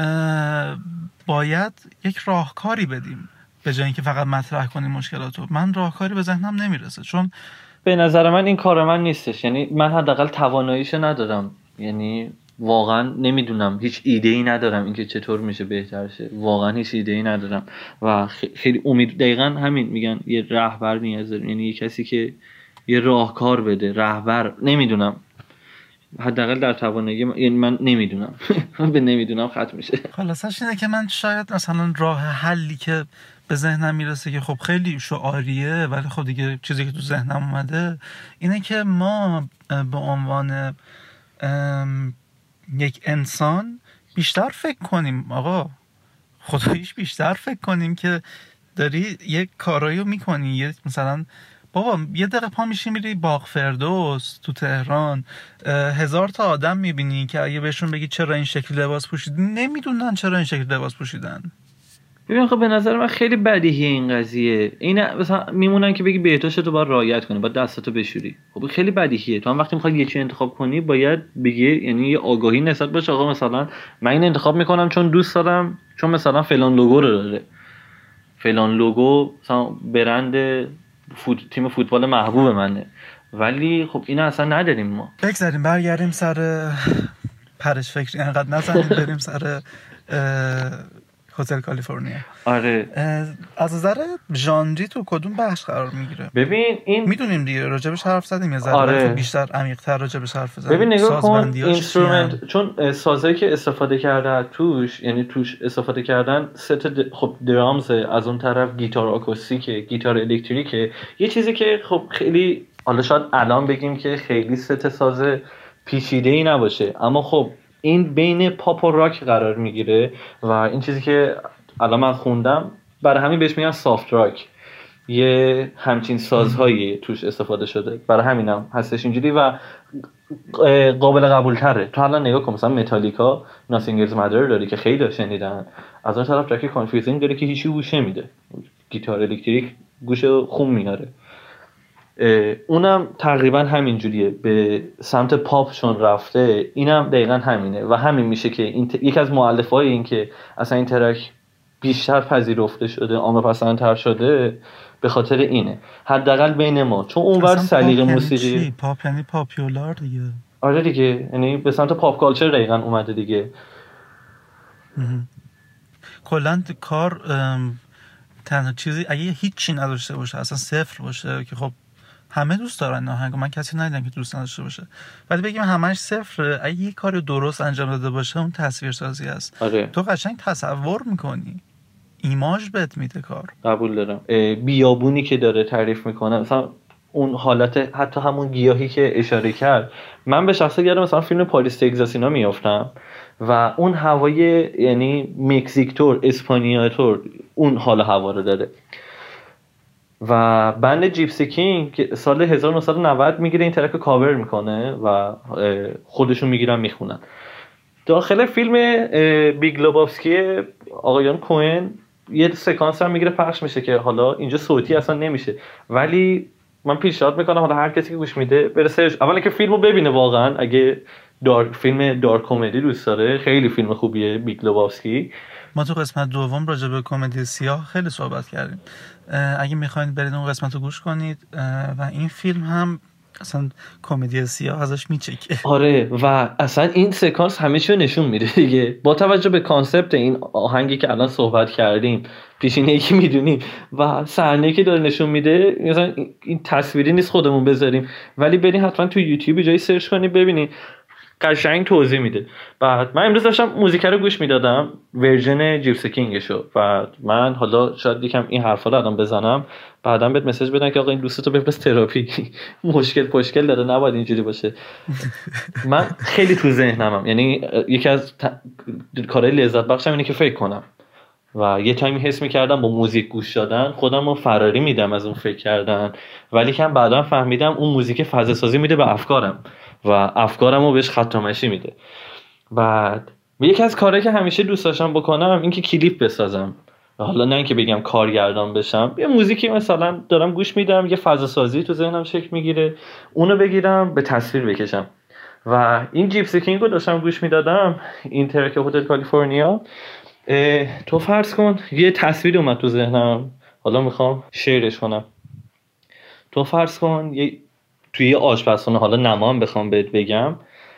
باید یک راهکاری بدیم به جای اینکه فقط مطرح کنیم مشکلاتو. من راهکاری به ذهنم نمیرسه، چون به نظر من این کار من نیستش. یعنی من حداقل تواناییش ندارم. یعنی واقعا نمیدونم، هیچ ایده‌ای ندارم اینکه چطور میشه بهتر شه. واقعا هیچ ایده‌ای ندارم و خیلی امید، دقیقاً همین میگن یه رهبر نیاز داریم، یعنی یه کسی که یه راهکار بده. رهبر نمیدونم، حداقل در توانایی یعنی من نمیدونم. به نمیدونم ختم میشه. خلاصش اینه که من شاید مثلا راه حلی که به ذهنم میرسه که خب خیلی شعاریه ولی خب دیگه چیزی که تو ذهنم اومده اینه که ما به عنوان یک انسان بیشتر فکر کنیم. آقا خداییش بیشتر فکر کنیم که داری یک کارایی رو میکنی. یه مثلا بابا یه دقیقه پا میشی میری باغ فردوس تو تهران، 1000 تا آدم میبینی که اگه بهشون بگی چرا این شکل لباس پوشیدن نمیدونن چرا این شکل لباس پوشیدن. ببین خب به نظر من خیلی بدیهیه این قضیه. اینا مثلا میمونن که بگی بهداشت رو باید رعایت کنی، باید دستاتو بشوری. خب خیلی بدیهیه. تو هم وقتی میخوای یه چیز انتخاب کنی باید بگی، یعنی یه آگاهی نسبت باشه. آقا مثلا من این انتخاب میکنم چون دوست دارم، چون مثلا فلان لوگو رو داره، فلان لوگو مثلا برند تیم فوتبال محبوب منه، ولی خب اینا اصلا نداریم ما. بگذاریم برگردیم سر پرش فکری انقدر نزنیم، بریم سر هتل کالیفرنیا. آره. از نظر ژانری تو کدوم بخش قرار میگیره؟ ببین این میدونیم دیگه راجبش حرف زدیم، یه ذره آره. بیشتر عمیق‌تر راجبش حرف بزنیم. ببین نگاه کن اینسترومنت، چون سازایی که استفاده کرده توش، یعنی توش استفاده کردن ست خب درامز، از اون طرف گیتار آکوستیک، گیتار الکتریک، یه چیزی که خب خیلی حالا شاید الان بگیم که خیلی ست ساز پیچیده‌ای نباشه، اما خب این بین پاپ و راک قرار میگیره و این چیزی که الان من خوندم برای همین بهش میگن سافت راک. یه همچین سازهایی توش استفاده شده، برای همینم هستش اینجوری و قابل قبول تره. تو الان نگاه کن مثلا متالیکا ناسینگلز مادر داره که خیلی شنیدن، از اون طرف ترک کانفیوزینگ داره که هیچی گوش نمیده، گیتار الکتریک گوش خون میاره. اونم تقریبا همین جوریه، به سمت پاپ چون رفته. اینم دقیقا همینه و همین میشه که یکی از مؤلفه‌های این که اصلا این ترک بیشتر پذیرفته شده، عامه پسندتر شده، به خاطر اینه، حداقل بین ما. چون اونور سلیقه موسیقی پاپ یعنی پاپیولار دیگه. آره دیگه، یعنی به سمت پاپ کالچر دقیقاً اومده دیگه. کلاً کار تنها چیزی اگه هیچی نداشته باشه، اصلا صفر باشه، که خب همه دوست دارن آهنگو، من کسی ندیدم که دوست نداشته باشه. ولی بگیم همش صفره، اگه یه کار درست انجام داده باشه اون تصویرسازی است. آره. تو قشنگ تصور میکنی، ایماژ بهت میده کار. قبول دارم. بیابونی که داره تعریف میکنه، مثلا اون حالت حتی همون گیاهی که اشاره کرد، من به شخصه یادم مثلا فیلم پاریس تگزاس اینا میافتم و اون هوای یعنی مکزیک تور، اسپانیا تور، اون حال هوا رو داره. و بند جیپسی کینگ که سال 1990 میگیره این ترک کاور میکنه و خودشون میگیرن میخونن. داخل فیلم بیگ لوبافسکی آقایان کوئن یه سکانس هم میگیره پخش میشه که حالا اینجا صوتی اصلا نمیشه، ولی من پیشنهاد میکنم حالا هر کسی که گوش میده بره سرچ، اولا که فیلمو ببینه، واقعا اگه فیلم دارک کمدی دوست داره خیلی فیلم خوبیه بیگ لوبافسکی. ما تو قسمت دوم راجع به کمدی سیاه خیلی صحبت کردیم، اگه میخواین برید اون قسمت رو گوش کنید. و این فیلم هم اصلا کمدی سیاه ازش میچکه. آره و اصلا این سکانس همه چیو نشون میده دیگه، با توجه به کانسپت این آهنگی که الان صحبت کردیم، پیشینه‌ای که میدونیم و صحنه‌ای که داره نشون میده، مثلا این تصویری نیست خودمون بذاریم، ولی برید حتما تو یوتیوب جایی سرچ کنید ببینید، قشنگ توضیح میده. بعد من امروز داشتم موزیک رو گوش میدادم، ورژن جیپسی کینگشو، و من حالا شاید یکم این حرفا رو الان بزنم بعداً بهت مسیج بدن که آقا این دوستتو بفرست تراپی، مشکل داره، نباید اینجوری باشه. من خیلی تو ذهنمم، یعنی یکی از کارهای لذت بخشم اینه که فکر کنم و یه تایمی حس میکردم با موزیک گوش دادن خودم رو فراری میدم از اون فکر کردن، ولی که بعداً فهمیدم اون موزیک فضا سازی میده به افکارم و افکارم رو بهش خط و مشی میده. بعد یکی از کارهایی که همیشه دوست داشتم بکنم این که کلیپ بسازم، حالا نه اینکه بگم کارگردان بشم، یه موزیکی مثلا دارم گوش میدم، یه فضا سازی تو ذهنم شکل میگیره، اونو بگیرم به تصویر بکشم. و این جیپسی کینگ رو داشتم گوش میدادم، این ترک هتل کالیفرنیا، تو فرض کن یه تصویر اومد تو ذهنم، حالا میخوام شیرش کنم. تو فرض کن توی یه آشپزخونه، حالا نما هم بخوام بهت بگم،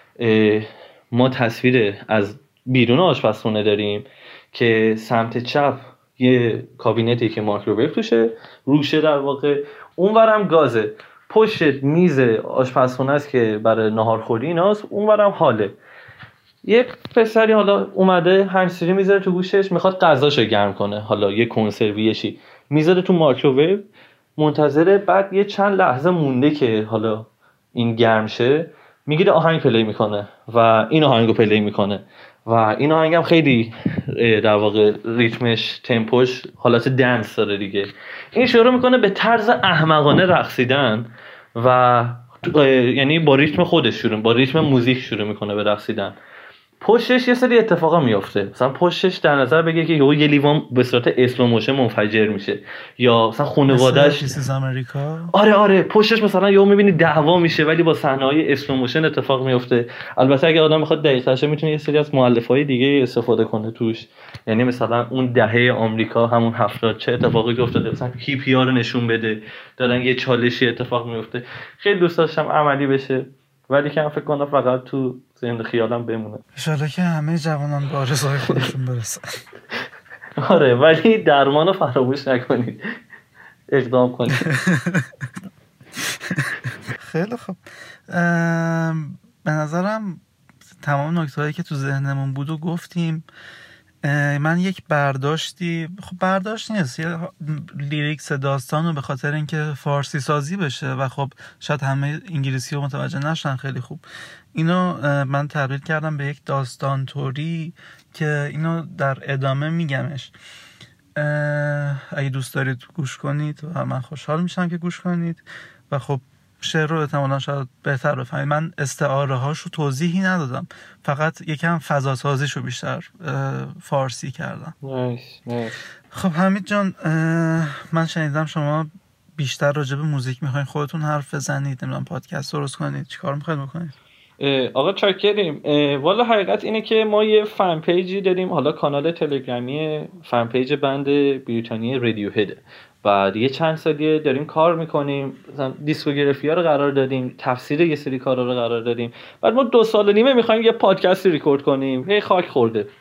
ما تصویر از بیرون آشپزخونه داریم که سمت چپ یه کابینتی که مایکروویو توشه، روشه در واقع، اونورم گازه، پشت میز آشپزخونه است که برای ناهارخوری ایناست، اونورم حاله. یه پسری حالا اومده هندزفری میذاره تو گوشش، میخواد غذاشو گرم کنه، حالا یه کنسروی چی میذاره تو مایکروویو، منتظره، بعد یه چند لحظه مونده که حالا این گرم شه، میگیره آهنگ پلی میکنه و این آهنگو پلی میکنه و این آهنگم خیلی در واقع ریتمش، تمپوش حالت دنس داره دیگه. این شروع میکنه به طرز احمقانه رقصیدن و یعنی با ریتم خودش با ریتم موزیک شروع میکنه به رقصیدن. پشتش یه سری اتفاقا میفته، مثلا پشتش در نظر بگیر که یه لیوان به صورت اسلو موشن منفجر میشه، یا مثلا خانواده‌اش مثل امریکا. آره پشتش مثلا یهو میبینی دعوا میشه ولی با صحنه‌های اسلو موشن اتفاق میفته. البته اگه آدم بخواد دقیق شه میتونه یه سری از مؤلفه‌های دیگه استفاده کنه توش، یعنی مثلا اون دهه آمریکا همون 70 چه اتفاقی افتاده، مثلا هیپی‌ها رو نشون بده، دارن یه چالشی اتفاق میفته. خیلی دوست داشتم عملی بشه، ولی که فکر کنم فقط تو ذهن خیالم بمونه. انشالله که همه جوانان به آرزوهای خودشون برسن. آره ولی درمانو فراموش نکنید، اقدام کنید. خیلی خوب، به نظرم تمام نکتهایی که تو ذهنمون بود و گفتیم. من یک برداشتی، خب برداشت نیست، یه لیریکس داستان رو به خاطر اینکه فارسی سازی بشه و خب شاید همه انگلیسی رو متوجه نشن، خیلی خوب اینو من تبدیل کردم به یک داستان توری که اینو در ادامه میگمش. اگه دوست دارید گوش کنید و من خوشحال میشم که گوش کنید. و خب شعر رو احتمالاً شاید بهتر بفهمید. من استعاره هاشو توضیحی ندادم، فقط یکم فضا سازیشو بیشتر فارسی کردم. نایس. خب حمید جان، من شنیدم شما بیشتر راجع به موزیک میخواین خودتون حرف بزنید، نمیدونم پادکست درست کنید، چیکار میخواید بکنید؟ آقا چاکریم. والا حقیقت اینه که ما یه فن پیجی داریم، حالا کانال تلگرامی فن پیج بند بریتانیای رادیوهد، بعد یه چند سالیه داریم کار میکنیم، مثلا دیسکوگرافی ها رو قرار دادیم، تفسیر یه سری کارا رو قرار دادیم، بعد ما 2 سال و نیمه میخوایم یه پادکستی ریکورد کنیم، هی خاک خورده.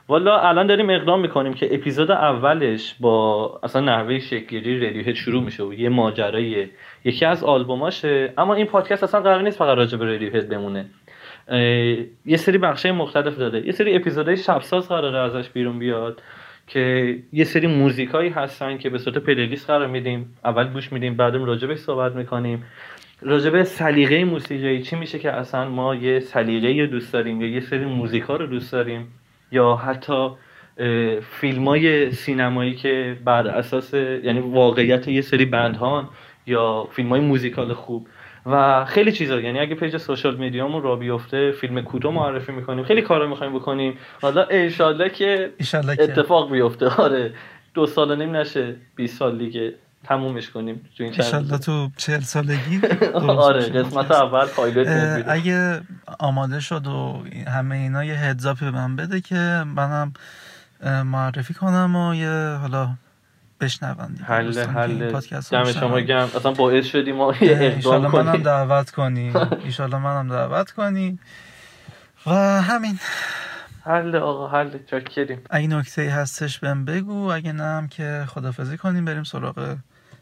والا الان داریم اقدام میکنیم که اپیزود اولش با اصلا نحوه شکل‌گیری رادیوهد شروع میشه و یه ماجرای یکی از آلبوماشه، اما این پادکست اصلا قرار نیست فقط راجع به رادیوهد بمونه. یه سری بخشای مختلف داره، یه سری اپیزودهای شبساز قراره ازش بیرون بیاد که یه سری موزیکایی هستن که به صورت پلیلیست قرار میدیم، اول گوش میدیم بعدم راجبش صحبت میکنیم، راجب سلیقه موسیقی چی میشه که اصلا ما یه سلیقه دوست داریم یا یه سری موزیکا رو دوست داریم، یا حتی فیلمای سینمایی که بر اساس یعنی واقعیت یه سری بندهان یا فیلمای موزیکال خوب و خیلی چیزا. یعنی اگه پیج سوشال میدیامون را بیفته فیلم کوتاه معرفی میکنیم، خیلی کارا میخوایم بکنیم. حالا انشالله که اتفاق بیفته. آره 2 سال و نیم نشه 20 سال دیگه تمومش کنیم تو این انشالله تو 40 سالگی. آره قسمت اول پایلوت میاد. اگه آماده شد و همه اینا یه هدزاپی به من بده که منم معرفی کنم و یه حالا بشنون. حل دم شما گرم، اصلا باعث شدیم ما یه اقدام کنیم. منم دعوت کنی، ان منم دعوت کنی و همین. حل آقا حل، چاکریم. اگه نکته‌ای هستش بهم بگو، اگه نه هم که خدافظی کنیم بریم سراغ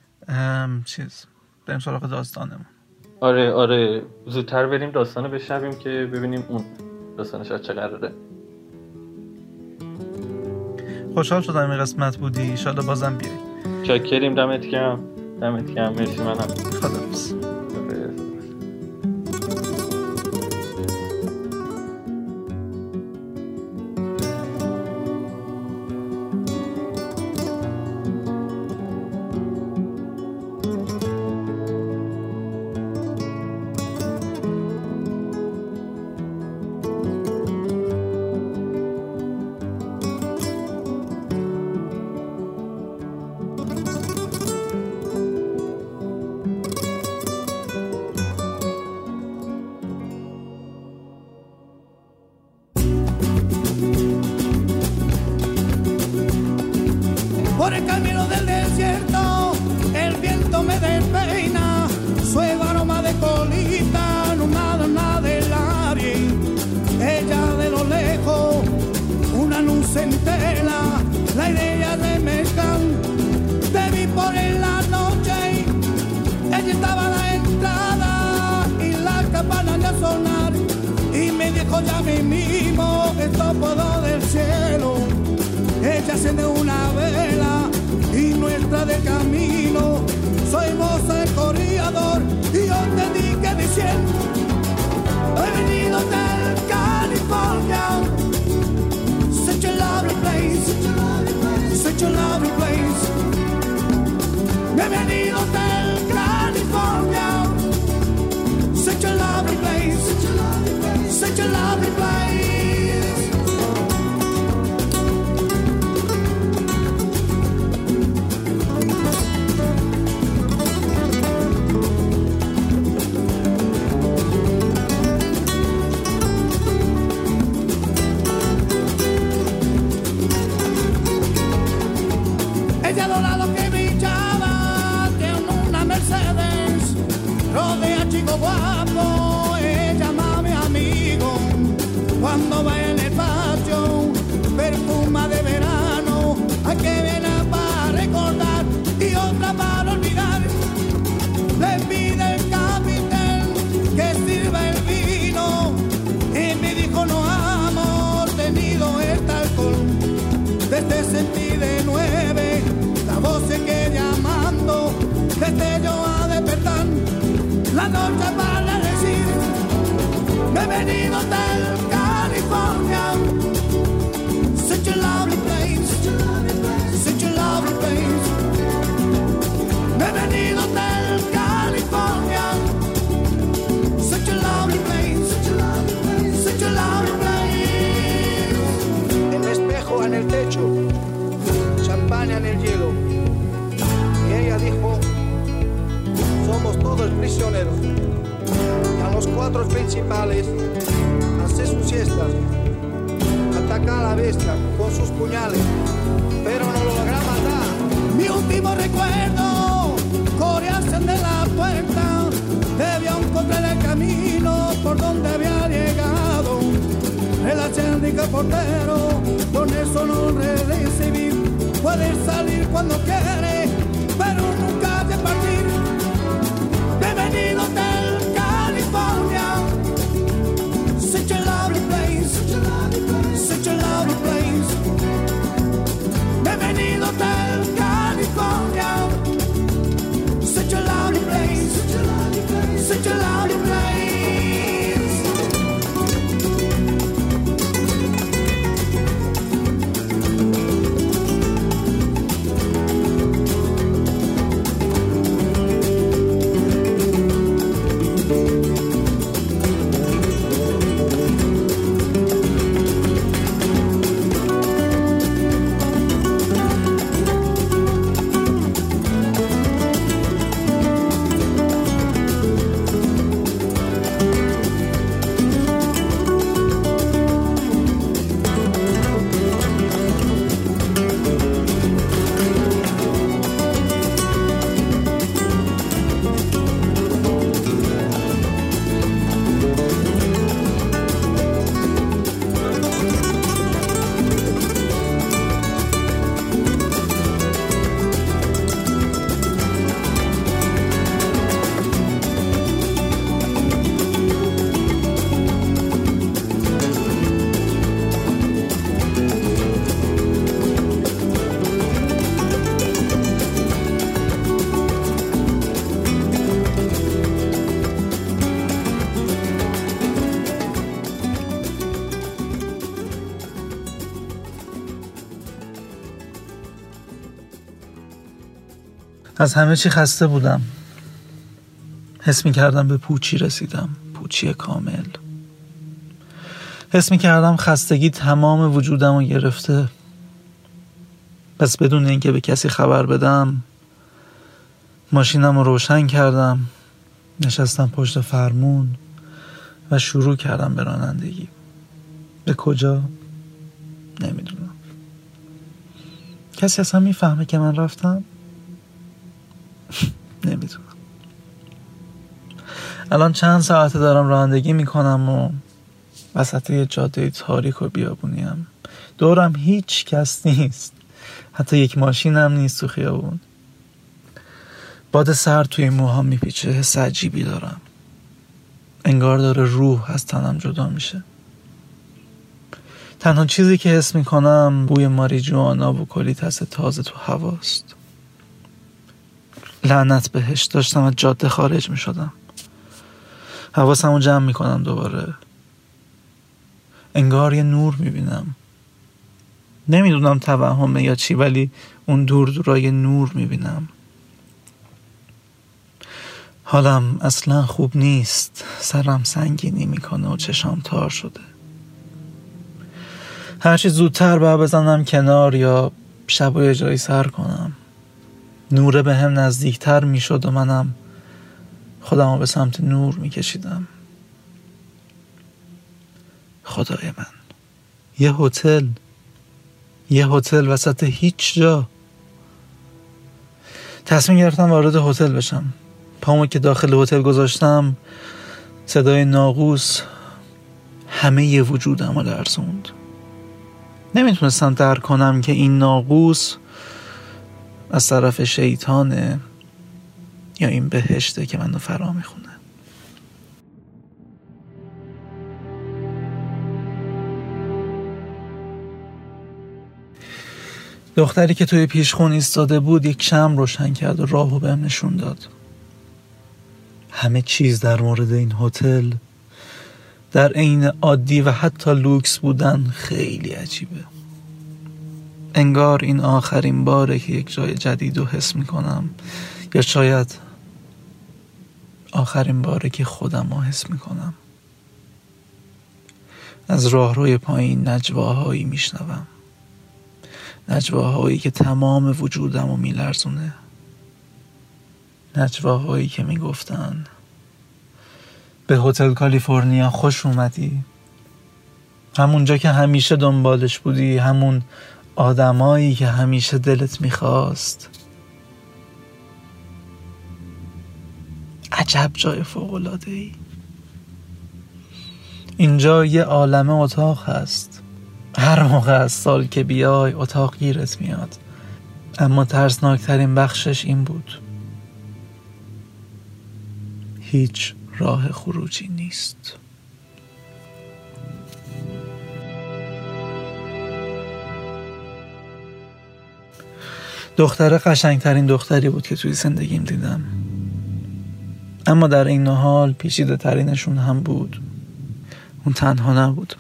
بریم سراغ داستانمون. آره زودتر بریم داستانو بشنویم که ببینیم اون داستانش از چه قراره. خوشحال شدم این قسمت بودی، ان شاءالله بازم بیای. چاکریم، دمت گرم مرسی. منم خداحافظ. Por el camino del desierto, el viento me despeina, suave aroma de colita, no nada del aire. Ella de lo lejos, una luz entera, la idea de mezclar. Te vi por en la noche, ella estaba a la entrada y la campana ya sonar. Y me dijo ya mismo, esto puedo del cielo. Ella enciende una vela y nuestra de camino. Soy vos el corredor y yo te dije diciendo, he venido del California, such a lovely place, such a lovely place. He venido del California, such a lovely place, such a lovely place. Guapo, ella mami amigo, cuando va en el patio, perfuma de verano, hay que viene para recordar y otra para olvidar. Le pide el capitán que sirva el vino y me dijo no hemos tenido este alcohol desde sentí de 9, la voz se queda llamando desde yo a despertar. La noche para decir, he venido del California, such a lovely place, such a lovely place. He venido del California, such a lovely place, such a lovely place. El espejo en el techo, champaña en el hielo. Y ella dijo, somos todos prisioneros. Y a los 4 principales hace sus siestas, ataca a la bestia con sus puñales, pero no lo logra matar. Mi último recuerdo, corearse de la puerta, debió encontrar el camino por donde había llegado. El acéndico portero, poner eso no recibir. Puedes salir cuando quieres, pero nunca de partir. Bienvenido Hotel California. Such a lovely place, such a lovely place. Bienvenido Hotel California. Such a lovely place, such a lovely place. از همه چی خسته بودم. حس می‌کردم به پوچی رسیدم، پوچی کامل. حس می‌کردم خستگی تمام وجودم رو گرفته. پس بدون اینکه به کسی خبر بدم ماشینم رو روشن کردم، نشستم پشت فرمون و شروع کردم به رانندگی. به کجا؟ نمیدونم. کسی اصلا میفهمه که من رفتم؟ نمیدونم. الان چند ساعته دارم رانندگی میکنم و وسط یه جاده تاریک و بیابونیم. دورم هیچ کس نیست، حتی یک ماشینم نیست تو خیابون. باد سرد توی موهام میپیچه، حس عجیبی دارم، انگار داره روح از تنم جدا میشه. تنها چیزی که حس میکنم بوی ماریجوانا و کلیتس تازه تو هواست. لعنت بهش، داشتم از جاده خارج میشدم. حواسمو جمع میکنم دوباره. انگار یه نور میبینم. نمیدونم توهمه یا چی، ولی اون دور دورای نور میبینم. حالم اصلا خوب نیست. سرم سنگینی میکنه و چشام تار شده. هرچی زودتر باید بزنم کنار یا شبو یه جایی سر کنم. نوره به هم نزدیکتر میشد و منم خودمو به سمت نور میکشیدم. خدای من، یه هتل وسط هیچ جا. تصمیم گرفتم وارد هتل بشم. پامو که داخل هتل گذاشتم صدای ناقوس همه ی وجودمو لرزوند. نمیتونستم درک کنم که این ناقوس از طرف شیطانه یا این بهشته که منو فرا میخونه. دختری که توی پیشخون ایستاده بود یک شمع روشن کرد و راهو بهم نشون داد. همه چیز در مورد این هتل در عین عادی و حتی لوکس بودن خیلی عجیبه. انگار این آخرین باره که یک جای جدید رو حس میکنم، یا شاید آخرین باره که خودم رو حس میکنم. از راهروی پایین نجواهایی میشنوم، نجواهایی که تمام وجودم رو میلرزونه، نجواهایی که میگفتن به هتل کالیفرنیا خوش اومدی، همونجا که همیشه دنبالش بودی، همون آدمایی که همیشه دلت میخواست. عجب جای فوق‌العاده‌ای. اینجا یه عالمه اتاق هست، هر موقع از سال که بیای اتاق گیرت میاد، اما ترسناکترین بخشش این بود: هیچ راه خروجی نیست. دختره قشنگترین دختری بود که توی زندگیم دیدم، اما در این حال پیچیده ترینشون هم بود. اون تنها نبود.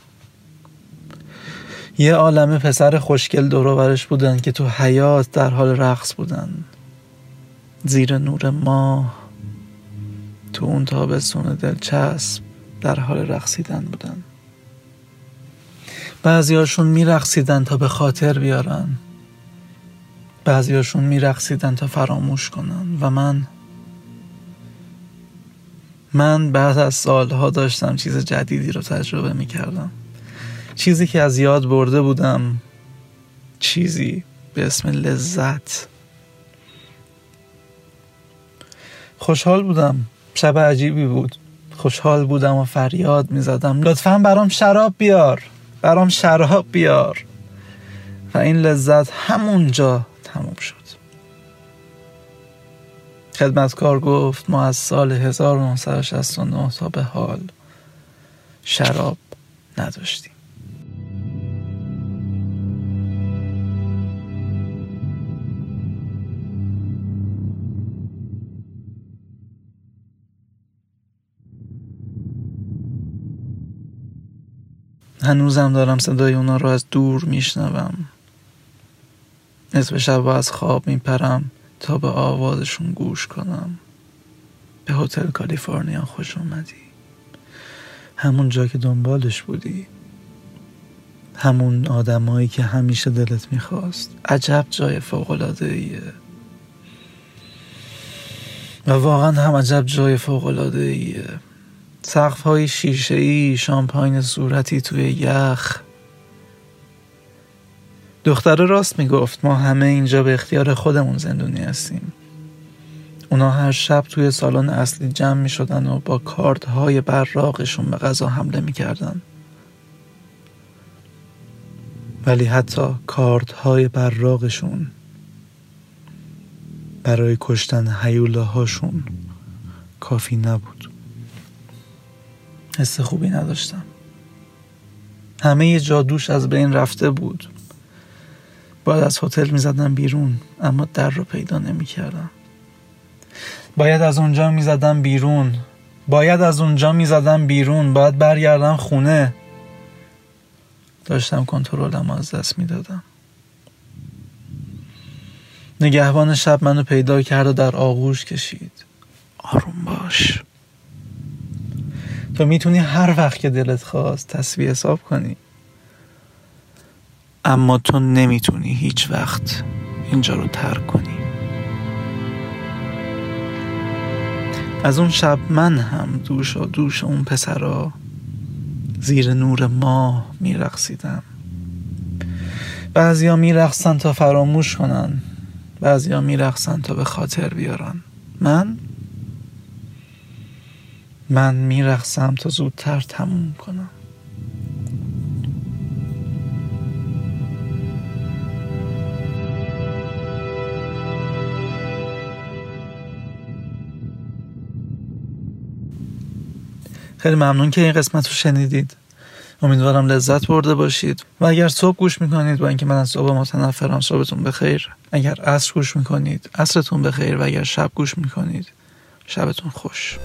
یه عالمه پسر خوشگل دور و برش بودن که تو حیاط در حال رقص بودن، زیر نور ماه، تو اون تابستون دلچسب در حال رقصیدن بودن. بعضیاشون میرقصیدن تا به خاطر بیارن، بعضیاشون میرقصیدن تا فراموش کنن و من بعد از سالها داشتم چیز جدیدی رو تجربه میکردم، چیزی که از یاد برده بودم، چیزی به اسم لذت. خوشحال بودم، شب عجیبی بود. خوشحال بودم و فریاد میزدم لطفاً برام شراب بیار. و این لذت همونجا تموم شد. خدمتکار گفت ما از سال 1969 تا به حال شراب نداشتیم. هنوزم دارم صدای اونا رو از دور میشنوم. نصف شب از خواب میپرم تا به آوازشون گوش کنم. به هتل کالیفرنیا خوش اومدی، همون جا که دنبالش بودی، همون آدمایی که همیشه دلت میخواست. عجب جای فوق‌العاده‌ایه. و واقعا هم عجب جای فوق‌العاده‌ایه. سقف‌های شیشه‌ای، شامپاین صورتی توی یخ. دختره راست میگفت، ما همه اینجا به اختیار خودمون زندونی هستیم. اونا هر شب توی سالن اصلی جمع میشدن و با کارت‌های براقشون به غذا حمله میکردن. ولی حتی کارت‌های براقشون برای کشتن هیولاهاشون کافی نبود. حس خوبی نداشتم. همه ی جادوش از بین رفته بود. باید از هتل میزدم بیرون، اما در رو پیدا نمی کردم. باید از اونجا میزدم بیرون، باید برگردم خونه. داشتم کنترلم از دست میدادم. نگهبان شب منو پیدا کرد و در آغوش کشید. آروم باش، تو میتونی هر وقت که دلت خواست تسبیح حساب کنی، اما تو نمیتونی هیچ وقت اینجا رو ترک کنی. از اون شب من هم دوش اون پسرا زیر نور ماه میرقصیدم. بعضیا میرقصن تا فراموش کنن، بعضیا میرقصن تا به خاطر بیارن. من میرقصم تا زودتر تموم کنم. خیلی ممنون که این قسمت رو شنیدید. امیدوارم لذت برده باشید. و اگر صبح گوش میکنید، با اینکه من از صبح متنفرم، صبحتون بخیر. اگر عصر گوش میکنید، عصرتون بخیر. و اگر شب گوش میکنید، شبتون خوش.